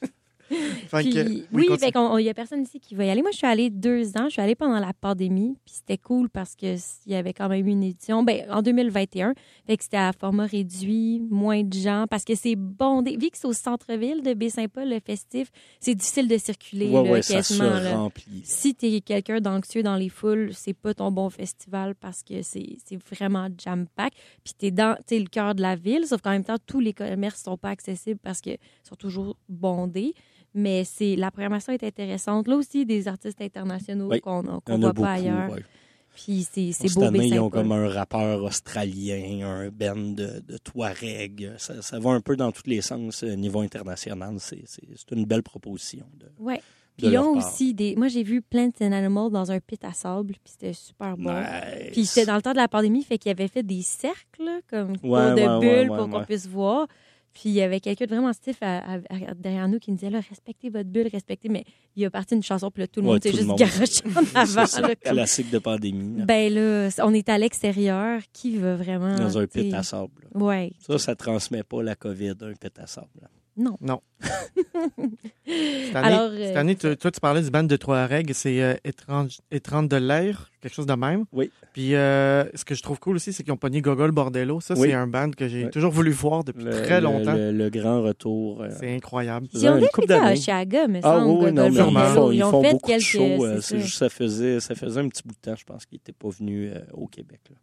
Fait Puis, que- oui, oui, fait continue. qu'on- il y a personne ici qui va y aller. Moi, je suis allée deux ans. Je suis allée pendant la pandémie. Puis c'était cool parce que s- il y avait quand même une édition. Ben, en deux mille vingt et un. Fait que c'était à format réduit, moins de gens. Parce que c'est bondé. Vu que c'est au centre-ville de Baie-Saint-Paul, le festif, c'est difficile de circuler, Ouais, là, ouais, ça se quasiment. là. remplit. Si t'es quelqu'un d'anxieux dans les foules, c'est pas ton bon festival parce que c'est c'est vraiment jam-pack. Puis t'es dans t'es le cœur de la ville, sauf qu'en même temps, tous les commerces sont pas accessibles parce qu'ils sont toujours bondés. Mais c'est la programmation est intéressante. Là aussi, des artistes internationaux Oui, qu'on Il y qu'on en a voit beaucoup. pas ailleurs. ouais. Puis c'est c'est Cette beau, année, ils ont Baie-Saint-Paul. comme un rappeur australien, un band de, de Touareg. Ça, ça va un peu dans tous les sens au niveau international. C'est c'est- c'est une belle proposition. De, Ouais. de Puis ils leur ont part. aussi des... Moi, j'ai vu Plant and Animal dans un pit à sable, puis c'était super bon. Nice. Puis c'était dans le temps de la pandémie, fait qu'il avait fait des cercles, là, comme Ouais, autour de ouais, bulles ouais, pour ouais, qu'on ouais. puisse voir. Puis il y avait quelqu'un de vraiment stiff à- à- à- derrière nous qui nous disait là, respectez votre bulle, respectez. Mais il a parti une chanson, puis là, tout le Ouais, monde s'est tout le juste monde. garoché en avant. C'est ça, là, comme- classique de pandémie. là, Ben là, on est à l'extérieur. Qui veut vraiment. dans un pit t'sais- à sable. là. Ouais. Ça, ça transmet pas la COVID, un pit à sable. là. Non. Non. Cette année, Alors, euh, cette année, tu- toi, tu parlais du band de Touareg, c'est euh, étrange, étrange de l'air, quelque chose de même. Oui. Puis, euh, ce que je trouve cool aussi, c'est qu'ils ont pogné Gogol Bordello. Ça, Oui. c'est un band que j'ai Ouais. toujours voulu voir depuis Le- très le- longtemps. Le, le grand retour. euh, C'est incroyable. Ils ont une déjà couple été à d'années. Oshiaga, me Ah semble. oui, oui, non, mais Gogol ils Bordello. font, Ils ils ont font fait beaucoup quelques. de shows. euh, c'est C'est ça. juste ça faisait, ça faisait un petit bout de temps, je pense, qu'ils n'étaient pas venus euh, au Québec. là.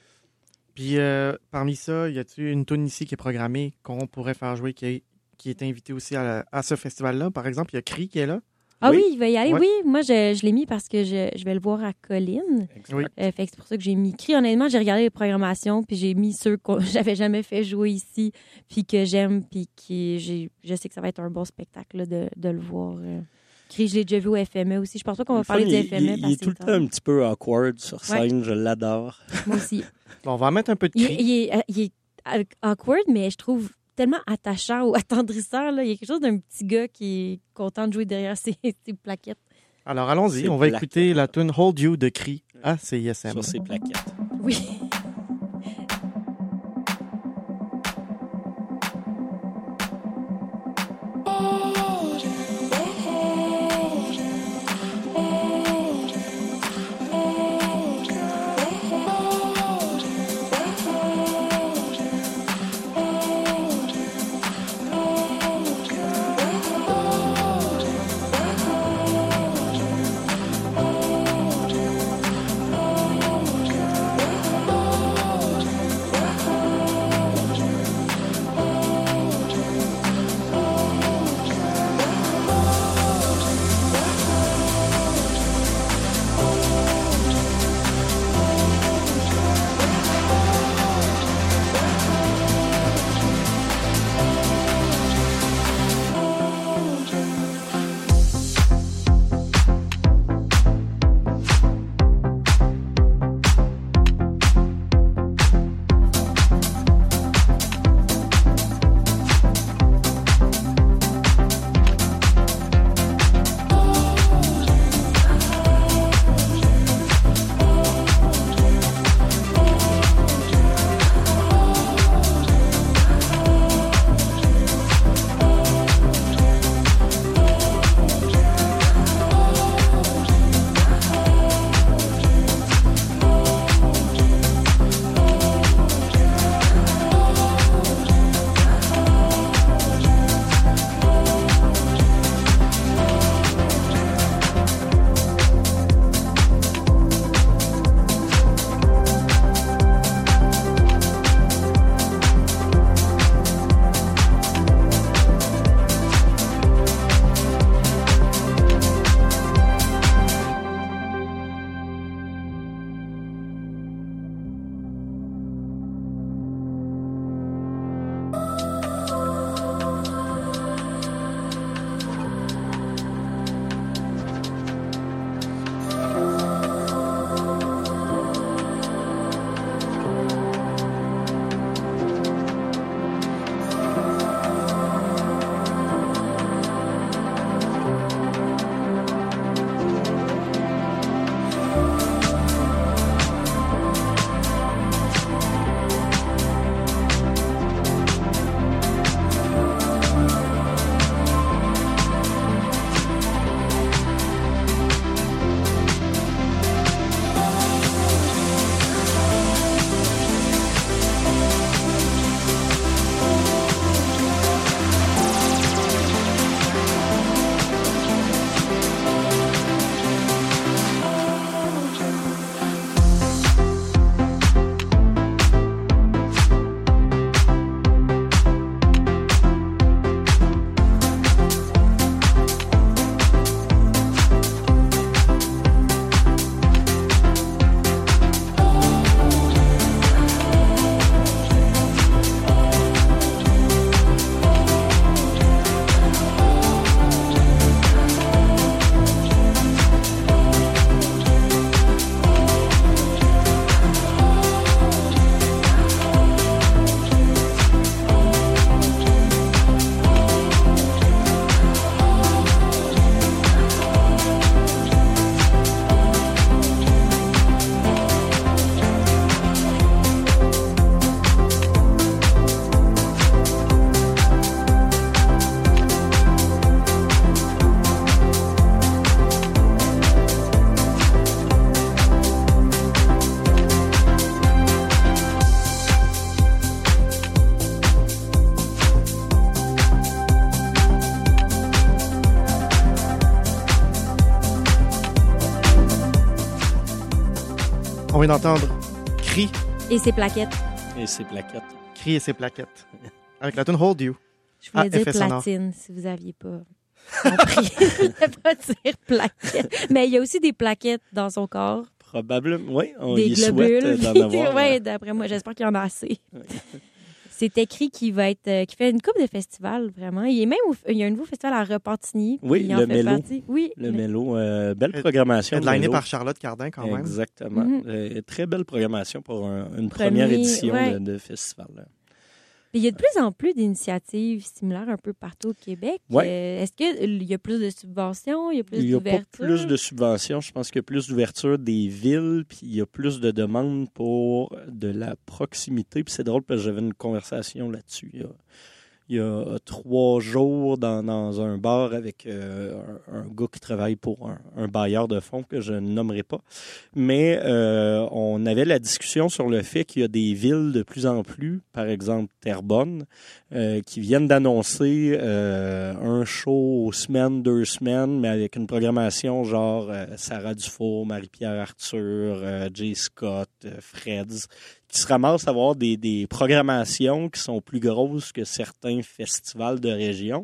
Puis, euh, parmi ça, y a-tu une tune ici qui est programmée qu'on pourrait faire jouer, qui est, qui est invitée aussi à, la- à ce festival-là? Par exemple, il y a Cree qui est là. Ah Oui. oui, il va y aller. Ouais. Oui, moi, je, je l'ai mis parce que je, je vais le voir à Colline. Oui. Euh, fait que c'est pour ça que j'ai mis Cree. Honnêtement, j'ai regardé les programmations, puis j'ai mis ceux que j'avais jamais fait jouer ici, puis que j'aime, puis qui j'ai, je sais que ça va être un bon spectacle là, de, de le voir. euh. Cree, je l'ai déjà vu au F M E aussi. Je pense pas qu'on va Le fun, parler du il, F M E il- parce il est que tout le c'est temps un petit peu awkward sur scène, je l'adore. tard. Moi aussi. Bon, on va en mettre un peu de Il, Cree. il est, euh, il est euh, awkward, mais je trouve tellement attachant ou attendrissant. Là. Il y a quelque chose d'un petit gars qui est content de jouer derrière ses, ses plaquettes. Alors, allons-y. C'est On va black. écouter la tune Hold You de Cree à C I S M. Sur ses plaquettes. Oui. Hold On vient d'entendre Cri, Et ses plaquettes. Et ses plaquettes. Cri et ses plaquettes. Avec la tune Hold You. Je voulais Ah, dire effet sonore. platine, si vous aviez pas compris. Je voulais pas dire plaquette. Mais il y a aussi des plaquettes dans son corps. Probablement, oui, on Des y souhaite euh, globules. d'en avoir. Oui, euh, d'après moi, j'espère qu'il y en a assez. C'est écrit qu'il va être, euh, qu'il fait une coupe de festivals, vraiment. Il, est même au- il y a un nouveau festival à Repentigny. puis Oui, il en le fait Mélo. partie. Oui, Le mais- Mélo, euh, belle Euh, programmation. de Headliné Mélo. par Charlotte Cardin, quand même. Exactement. Mhm. Euh, très belle programmation pour un- une Premier, première édition ouais. de, de festival. là. Puis il y a de plus en plus d'initiatives similaires un peu partout au Québec. Ouais. Euh, est-ce qu'il y a plus de subventions? Il y a plus Il n'y a pas d'ouverture? plus de subventions. Je pense qu'il y a plus d'ouverture des villes, puis il y a plus de demandes pour de la proximité. Puis c'est drôle parce que j'avais une conversation là-dessus. Il y a, il y a trois jours dans, dans un bar avec euh, un, un gars qui travaille pour un, un bailleur de fonds que je ne nommerai pas. Mais euh, on avait la discussion sur le fait qu'il y a des villes de plus en plus, par exemple Terrebonne, euh, qui viennent d'annoncer euh, un show aux semaines, deux semaines, mais avec une programmation genre euh, Sarah Dufour, Marie-Pierre Arthur, euh, Jay Scott, euh, Freds, qui se ramassent à avoir des, des programmations qui sont plus grosses que certains festivals de région.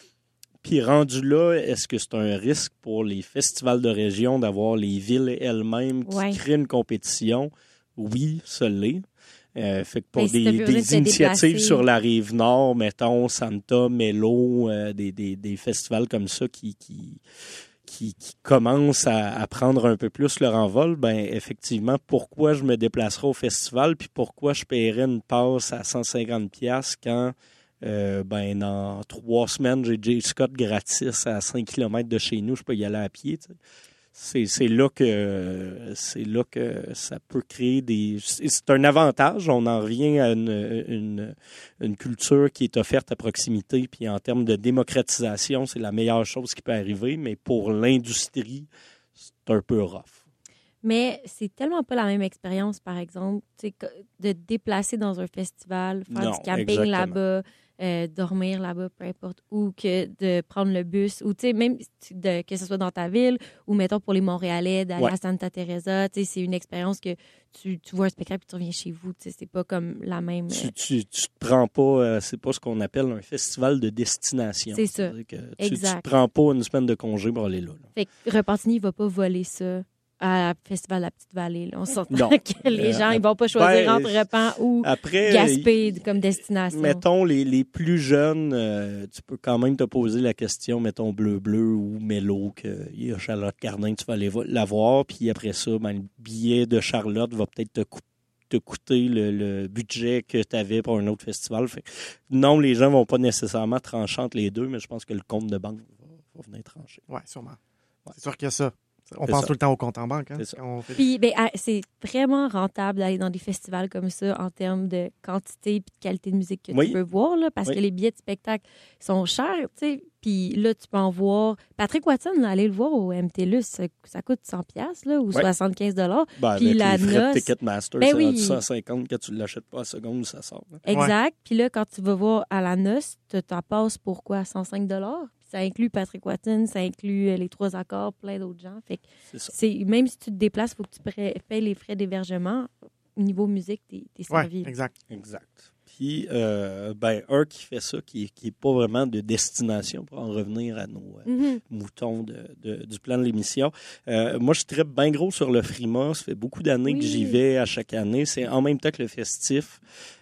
Puis rendu là, est-ce que c'est un risque pour les festivals de région d'avoir les villes elles-mêmes qui Ouais. créent une compétition? Oui, ça l'est. Euh, fait que pour Ben, si des, t'as plus besoin de des te initiatives déplacer. sur la rive nord, mettons Santa, Mélo, euh, des, des, des festivals comme ça qui, qui, qui, qui commencent à, à prendre un peu plus leur envol, ben effectivement, pourquoi je me déplacerai au festival, puis pourquoi je paierais une passe à cent cinquante piastres quand euh, ben dans trois semaines, j'ai Jay Scott gratis à cinq kilomètres de chez nous, je peux y aller à pied, tu sais. C'est, c'est là que c'est là que ça peut créer des. C'est c'est un avantage. On en revient à une, une, une culture qui est offerte à proximité. Puis en termes de démocratisation, c'est la meilleure chose qui peut arriver. Mais pour l'industrie, c'est un peu rough. Mais c'est tellement pas la même expérience, par exemple, tu sais, que- de te déplacer dans un festival, faire Non, du camping exactement. là-bas, euh, dormir là-bas, peu importe où, que de prendre le bus, ou tu sais, même si- de, que ce soit dans ta ville, ou mettons pour les Montréalais, d'aller Ouais. à Santa Teresa, tu sais, c'est une expérience que tu, tu vois un spectacle et tu reviens chez vous, tu sais, c'est pas comme la même... Tu, euh, tu, tu te prends pas, euh, c'est pas ce qu'on appelle un festival de destination. C'est ça. C'est-à-dire que tu, tu Exact. te prends pas une semaine de congé pour aller là. là. Fait que Repentigny, il va pas voler ça à la Festival de la Petite-Vallée. là. On s'entend Non. que les Euh, gens, ils vont pas choisir ben, entre Repent ou Après, Gaspé il- comme destination. Mettons, les, les plus jeunes, euh, tu peux quand même te poser la question, mettons, Bleu-Bleu ou Mélo, qu'il y a Charlotte Cardin, tu vas aller vo- la voir, puis après ça, ben, le billet de Charlotte va peut-être te, cou- te coûter le, le budget que tu avais pour un autre festival. Fait que non, les gens vont pas nécessairement trancher entre les deux, mais je pense que le compte de banque va, va venir trancher. Ouais, sûrement. Ouais. C'est sûr qu'il y a ça. On C'est pense ça. tout le temps au compte en banque. Hein, C'est ça. quand on fait- Puis, ben, ah, c'est vraiment rentable d'aller dans des festivals comme ça en termes de quantité et de qualité de musique que Oui. tu peux voir, là, parce Oui. que les billets de spectacle sont chers, tu sais. Puis là, tu peux en voir. Patrick Watson, là, aller le voir au M T L U S, ça, ça coûte cent piastres, là, ou Ouais. soixante-quinze dollars. Ben, Puis avec la les frais noce- de Ticketmaster, Ben c'est oui. rendu cent cinquante quand tu ne l'achètes pas à la seconde où ça sort. là. Exact. Puis là, quand tu vas voir à la noce, tu t'en passes pour quoi? cent cinq dollars. Ça inclut Patrick Watson, ça inclut euh, les trois accords, plein d'autres gens. Fait que C'est ça. c'est, même si tu te déplaces, il faut que tu pré- payes les frais d'hébergement. Au niveau musique, t'es, t'es Ouais, servi. exact. Exact. Puis, euh, ben, un qui fait ça, qui n'est pas vraiment de destination, pour en revenir à nos euh, Mhm. moutons de, de- du plan de l'émission. Euh, moi, je tripe bien gros sur le Frima. Ça fait beaucoup d'années Oui. que j'y vais à chaque année. C'est en même temps que le festif.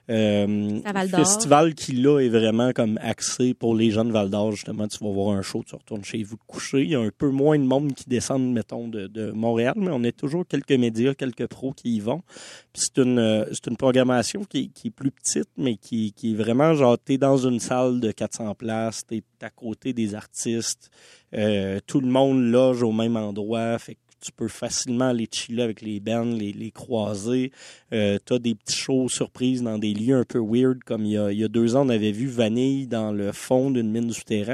Euh, C'est à Val le d'Or. festival qui, là, est vraiment comme axé pour les gens de Val d'Or. Justement, tu vas voir un show, tu retournes chez vous te coucher. Il y a un peu moins de monde qui descendent, mettons, de, de Montréal, mais on a toujours quelques médias, quelques pros qui y vont. Puis c'est une, euh, c'est une programmation qui, qui est plus petite, mais qui, qui est vraiment genre, t'es dans une salle de quatre cents places, t'es à côté des artistes, euh, tout le monde loge au même endroit, fait que tu peux facilement aller chiller avec les bands, les, les croiser. Euh, tu as des petits shows surprises dans des lieux un peu weird, comme il y a, il y a deux ans, on avait vu Vanille dans le fond d'une mine souterraine.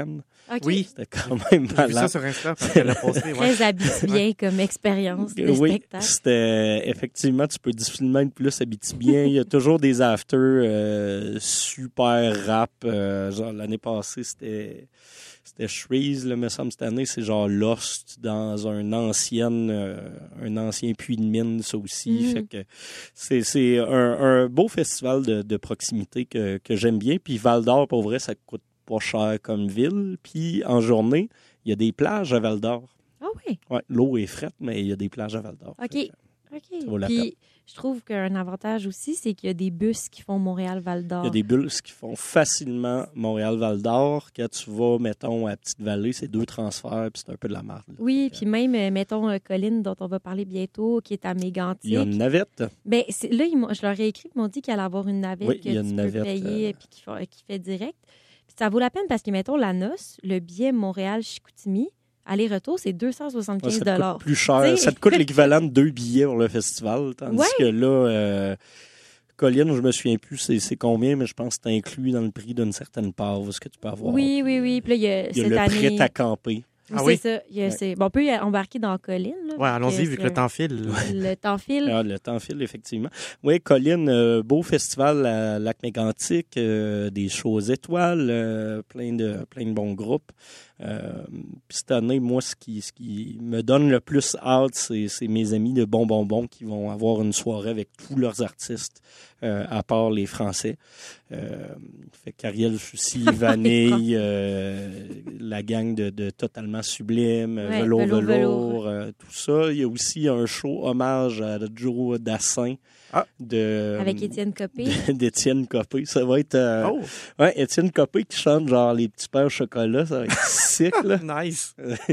OK. Oui, C'était quand même j'ai vu ça malade. sur Insta parce qu'elle l'a posté. Ouais. Très abitibien comme expérience de Oui, spectacle. c'était effectivement, tu peux difficilement être plus abitibien. Il y a toujours des afters euh, super rap. Euh, genre l'année passée, c'était c'était Shreeze, là, me semble, cette année, c'est genre Lost dans un ancien euh, un ancien puits de mine, ça aussi. Mhm. Fait que c'est c'est un, un beau festival de, de proximité que, que j'aime bien. Puis Val d'Or, pour vrai, ça coûte pas cher comme ville. Puis en journée, il y a des plages à Val d'Or. Ah oui, Ouais, l'eau est frette, mais il y a des plages à Val d'Or. OK. Fait que OK. Ça vaut la Puis, je trouve qu'un avantage aussi, c'est qu'il y a des bus qui font Montréal-Val d'Or. Il y a des bus qui font facilement Montréal-Val d'Or. Quand tu vas, mettons, à Petite-Vallée, c'est deux transferts, puis c'est un peu de la merde. là. Oui, puis même, euh, mettons, euh, Colline, dont on va parler bientôt, qui est à Mégantic. Il y a une navette. Ben, c'est- là, ils m'ont- je leur ai écrit, ils m'ont dit qu'il allait avoir une navette Oui, que il y a tu une peux navette, payer euh, puis qui, fa- qui fait direct. Puis ça vaut la peine parce que, mettons, la noce, le billet Montréal-Chicoutimi, aller-retour, c'est deux cent Ouais, soixante-quinze ça te dollars. coûte plus cher. T'sais. Ça te coûte l'équivalent de deux billets pour le festival. Tandis Ouais. que là, euh, Colline, je me souviens plus c'est, c'est combien, mais je pense que c'est inclus dans le prix d'une certaine part. Ce que tu peux avoir. Oui, oui, oui. Puis là, il y a, Il y a cette le année... prêt à camper. Oui, Ah c'est oui? ça. Il y a- Ouais. c'est- bon, on peut y embarquer dans Colline. Là, Ouais, parce allons-y, vu que le c'est- temps file. Le temps file. Ah, le temps file, effectivement. Oui, Colline, euh, beau festival à Lac-Mégantic, euh, des shows étoiles, euh, plein de plein de bons groupes. Euh, puis cette année, moi, ce qui, ce qui me donne le plus hâte, c'est, c'est mes amis de Bon Bon Bon qui vont avoir une soirée avec tous leurs artistes, euh, à part les Français. Euh, fait qu'Ariel Soucy, Vanille, euh, la gang de, de Totalement Sublime, Ouais, Velours Velours, Velours, Velours. euh, tout ça. Il y a aussi un show hommage à Joe Dassin. Ah. De, Avec Étienne Copé. d'Étienne Copé. Ça va être... euh, Oh, ouais, Étienne Copé qui chante genre les petits pains au chocolat. Ça va être sick, là. nice.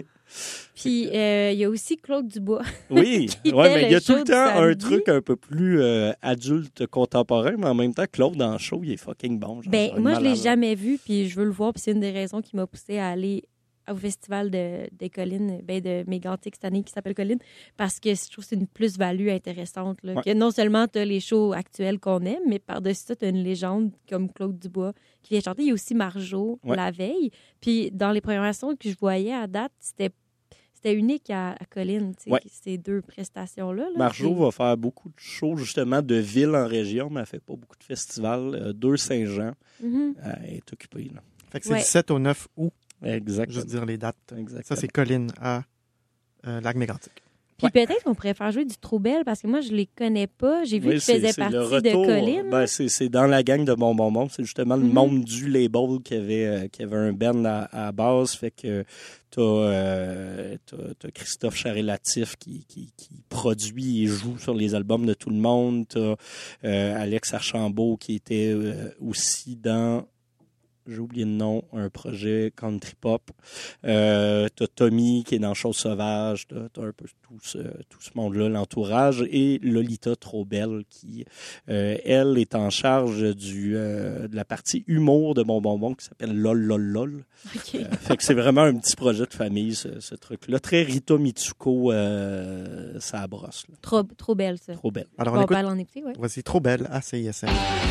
Puis, euh, il y a aussi Claude Dubois. Oui, Qui ouais, fait mais il y a le tout show le du temps un samedi. truc un peu plus euh, adulte, contemporain, mais en même temps, Claude dans le show, il est fucking bon. genre, Ben, genre, moi, je l'ai malade. jamais vu, puis je veux le voir, puis c'est une des raisons qui m'a poussée à aller au festival de, de Colline, ben de Mégantic cette année, qui s'appelle Colline, parce que je trouve que c'est une plus-value intéressante. Là, Ouais. que non seulement tu as les shows actuels qu'on aime, mais par-dessus ça, tu as une légende comme Claude Dubois qui vient chanter. Il y a aussi Marjo Ouais. la veille. Puis dans les programmations que je voyais à date, c'était c'était unique à, à Colline, tu sais, Ouais. ces deux prestations-là. là. Marjo C'est- va faire beaucoup de shows, justement, de ville en région, mais elle fait pas beaucoup de festivals. Euh, deux Saint-Jean, Mhm. elle est occupée, là. Fait que c'est Ouais. du sept au neuf août, Exactement. juste dire les dates. Exactement. Ça, c'est Colline à euh, Lac-Mégantic. Puis peut-être qu'on pourrait faire jouer du Troubel, parce que moi, je les connais pas. J'ai vu Oui, qu'ils c'est- faisaient c'est partie le retour, de Colline. ben, c'est, c'est dans la gang de Bon Bon Bon. C'est justement le Mhm. monde du label qui avait, euh, qui avait un band à, à base. Fait que t'as, euh, t'as, t'as Christophe Charest-Latif qui, qui, qui produit et joue sur les albums de tout le monde. T'as euh, Alex Archambault qui était euh, aussi dans... J'ai oublié le nom, un projet country pop. Euh, t'as Tommy qui est dans Chose Sauvage, t'as, t'as un peu tout ce, tout ce monde-là, l'entourage, et Lolita Trop-Belle qui, euh, elle, est en charge du, euh, de la partie humour de Bon Bon Bon qui s'appelle Lol Lol Lol. OK. Euh, fait que c'est vraiment un petit projet de famille, ce, ce truc-là. Très Rita Mitsuko, euh, ça brosse. Là. Trop, trop belle, ça. Trop belle. Alors, Bon, on on écoute. parle en écouter, ouais. Voici Trop belle à C I S M.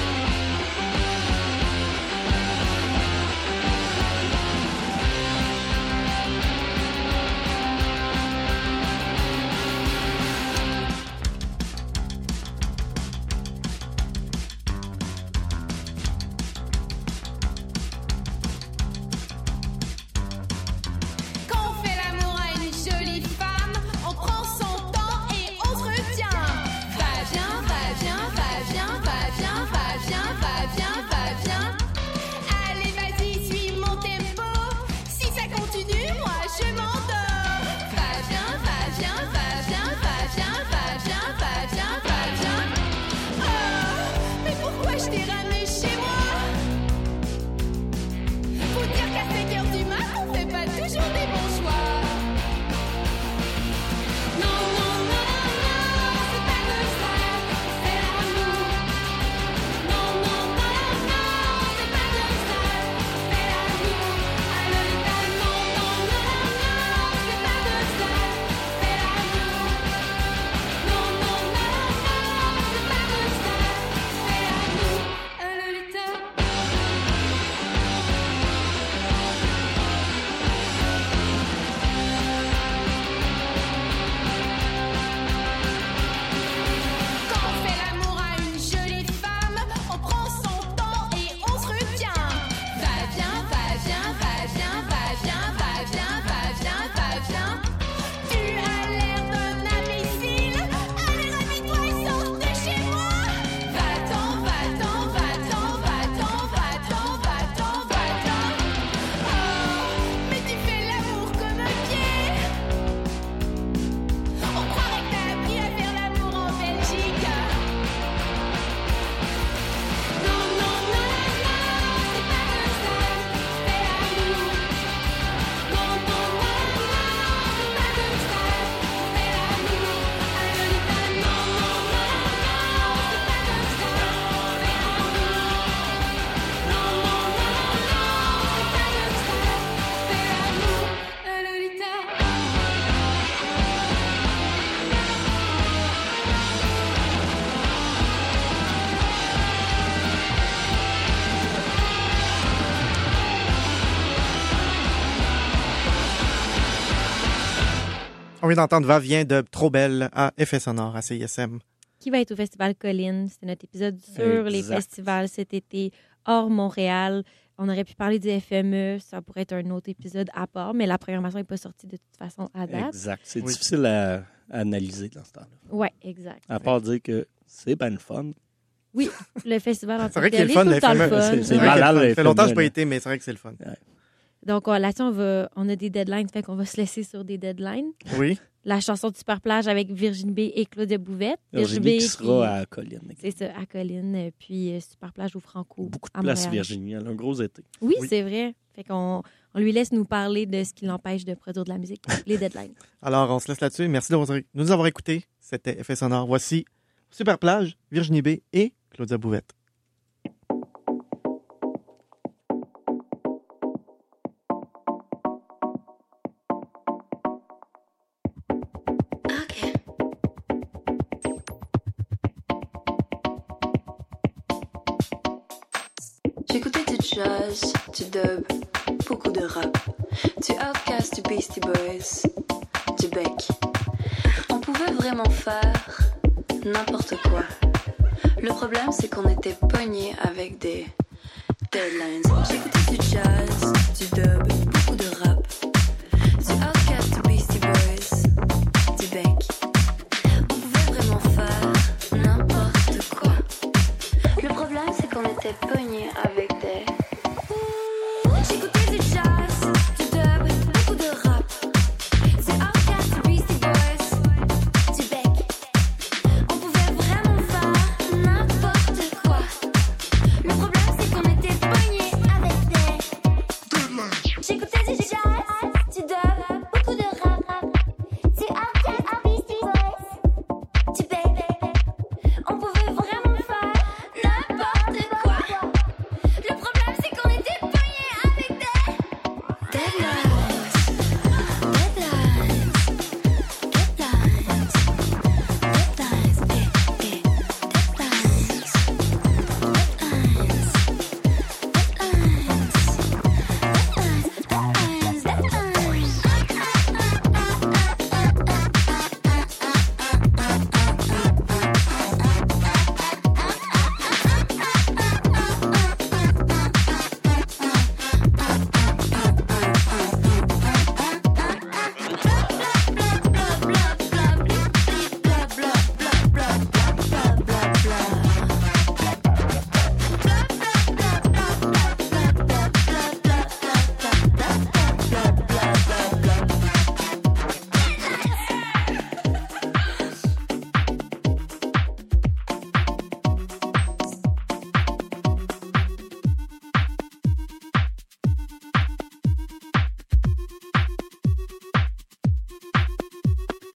Quand on fait l'amour à une jolie femme, on prend son temps et on se retient. Va-viens, va-viens, va-viens, va-viens, va-viens, On vient d'entendre Va-Vient de Trop Belle à Effet Sonore à C I S M. Qui va être au Festival Colline. C'était notre épisode sur les Exact. festivals cet été hors Montréal. On aurait pu parler du F M E, ça pourrait être un autre épisode à part, mais la programmation n'est pas sortie de toute façon à date. Exact. C'est Oui. difficile à, à analyser dans ce temps-là. Oui, exact. À part dire que c'est ben le fun. Oui, le festival en C'est vrai tant qu'il est le fun, tout le le temps F M E. le fun. C'est- c'est C'est vrai malade, qu'il est le fun. le Ça fait longtemps que je F M E, pas là. été, mais c'est vrai que c'est le fun. Donc, on- là-dessus, on, va, on a des deadlines, fait qu'on va se laisser sur des deadlines. Oui. La chanson de Super Plage avec Virginie B et Claudia Bouvette. Virginie qui B sera à Colline. C'est ça, à Colline, euh, puis euh, Super Plage au Franco. Beaucoup de à place, Montréal. Virginie. Elle a un gros été. Oui, Oui. c'est vrai. Fait qu'on on lui laisse nous parler de ce qui l'empêche de produire de la musique, les deadlines. Alors, on se laisse là-dessus. Merci de nous- nous avoir écoutés. C'était Effet Sonore. Voici Super Plage, Virginie B et Claudia Bouvette. Ok. J'écoutais du jazz, du dub, beaucoup de rap, du Outkast, du Beastie Boys, du Beck. On pouvait vraiment faire n'importe quoi. Le problème, c'est qu'on était pognés avec des deadlines. J'écoutais du jazz, du dub, beaucoup de rap, du Outkast, du Beastie Boys, du Beck. On pouvait vraiment faire n'importe quoi. Le problème, c'est qu'on était pognés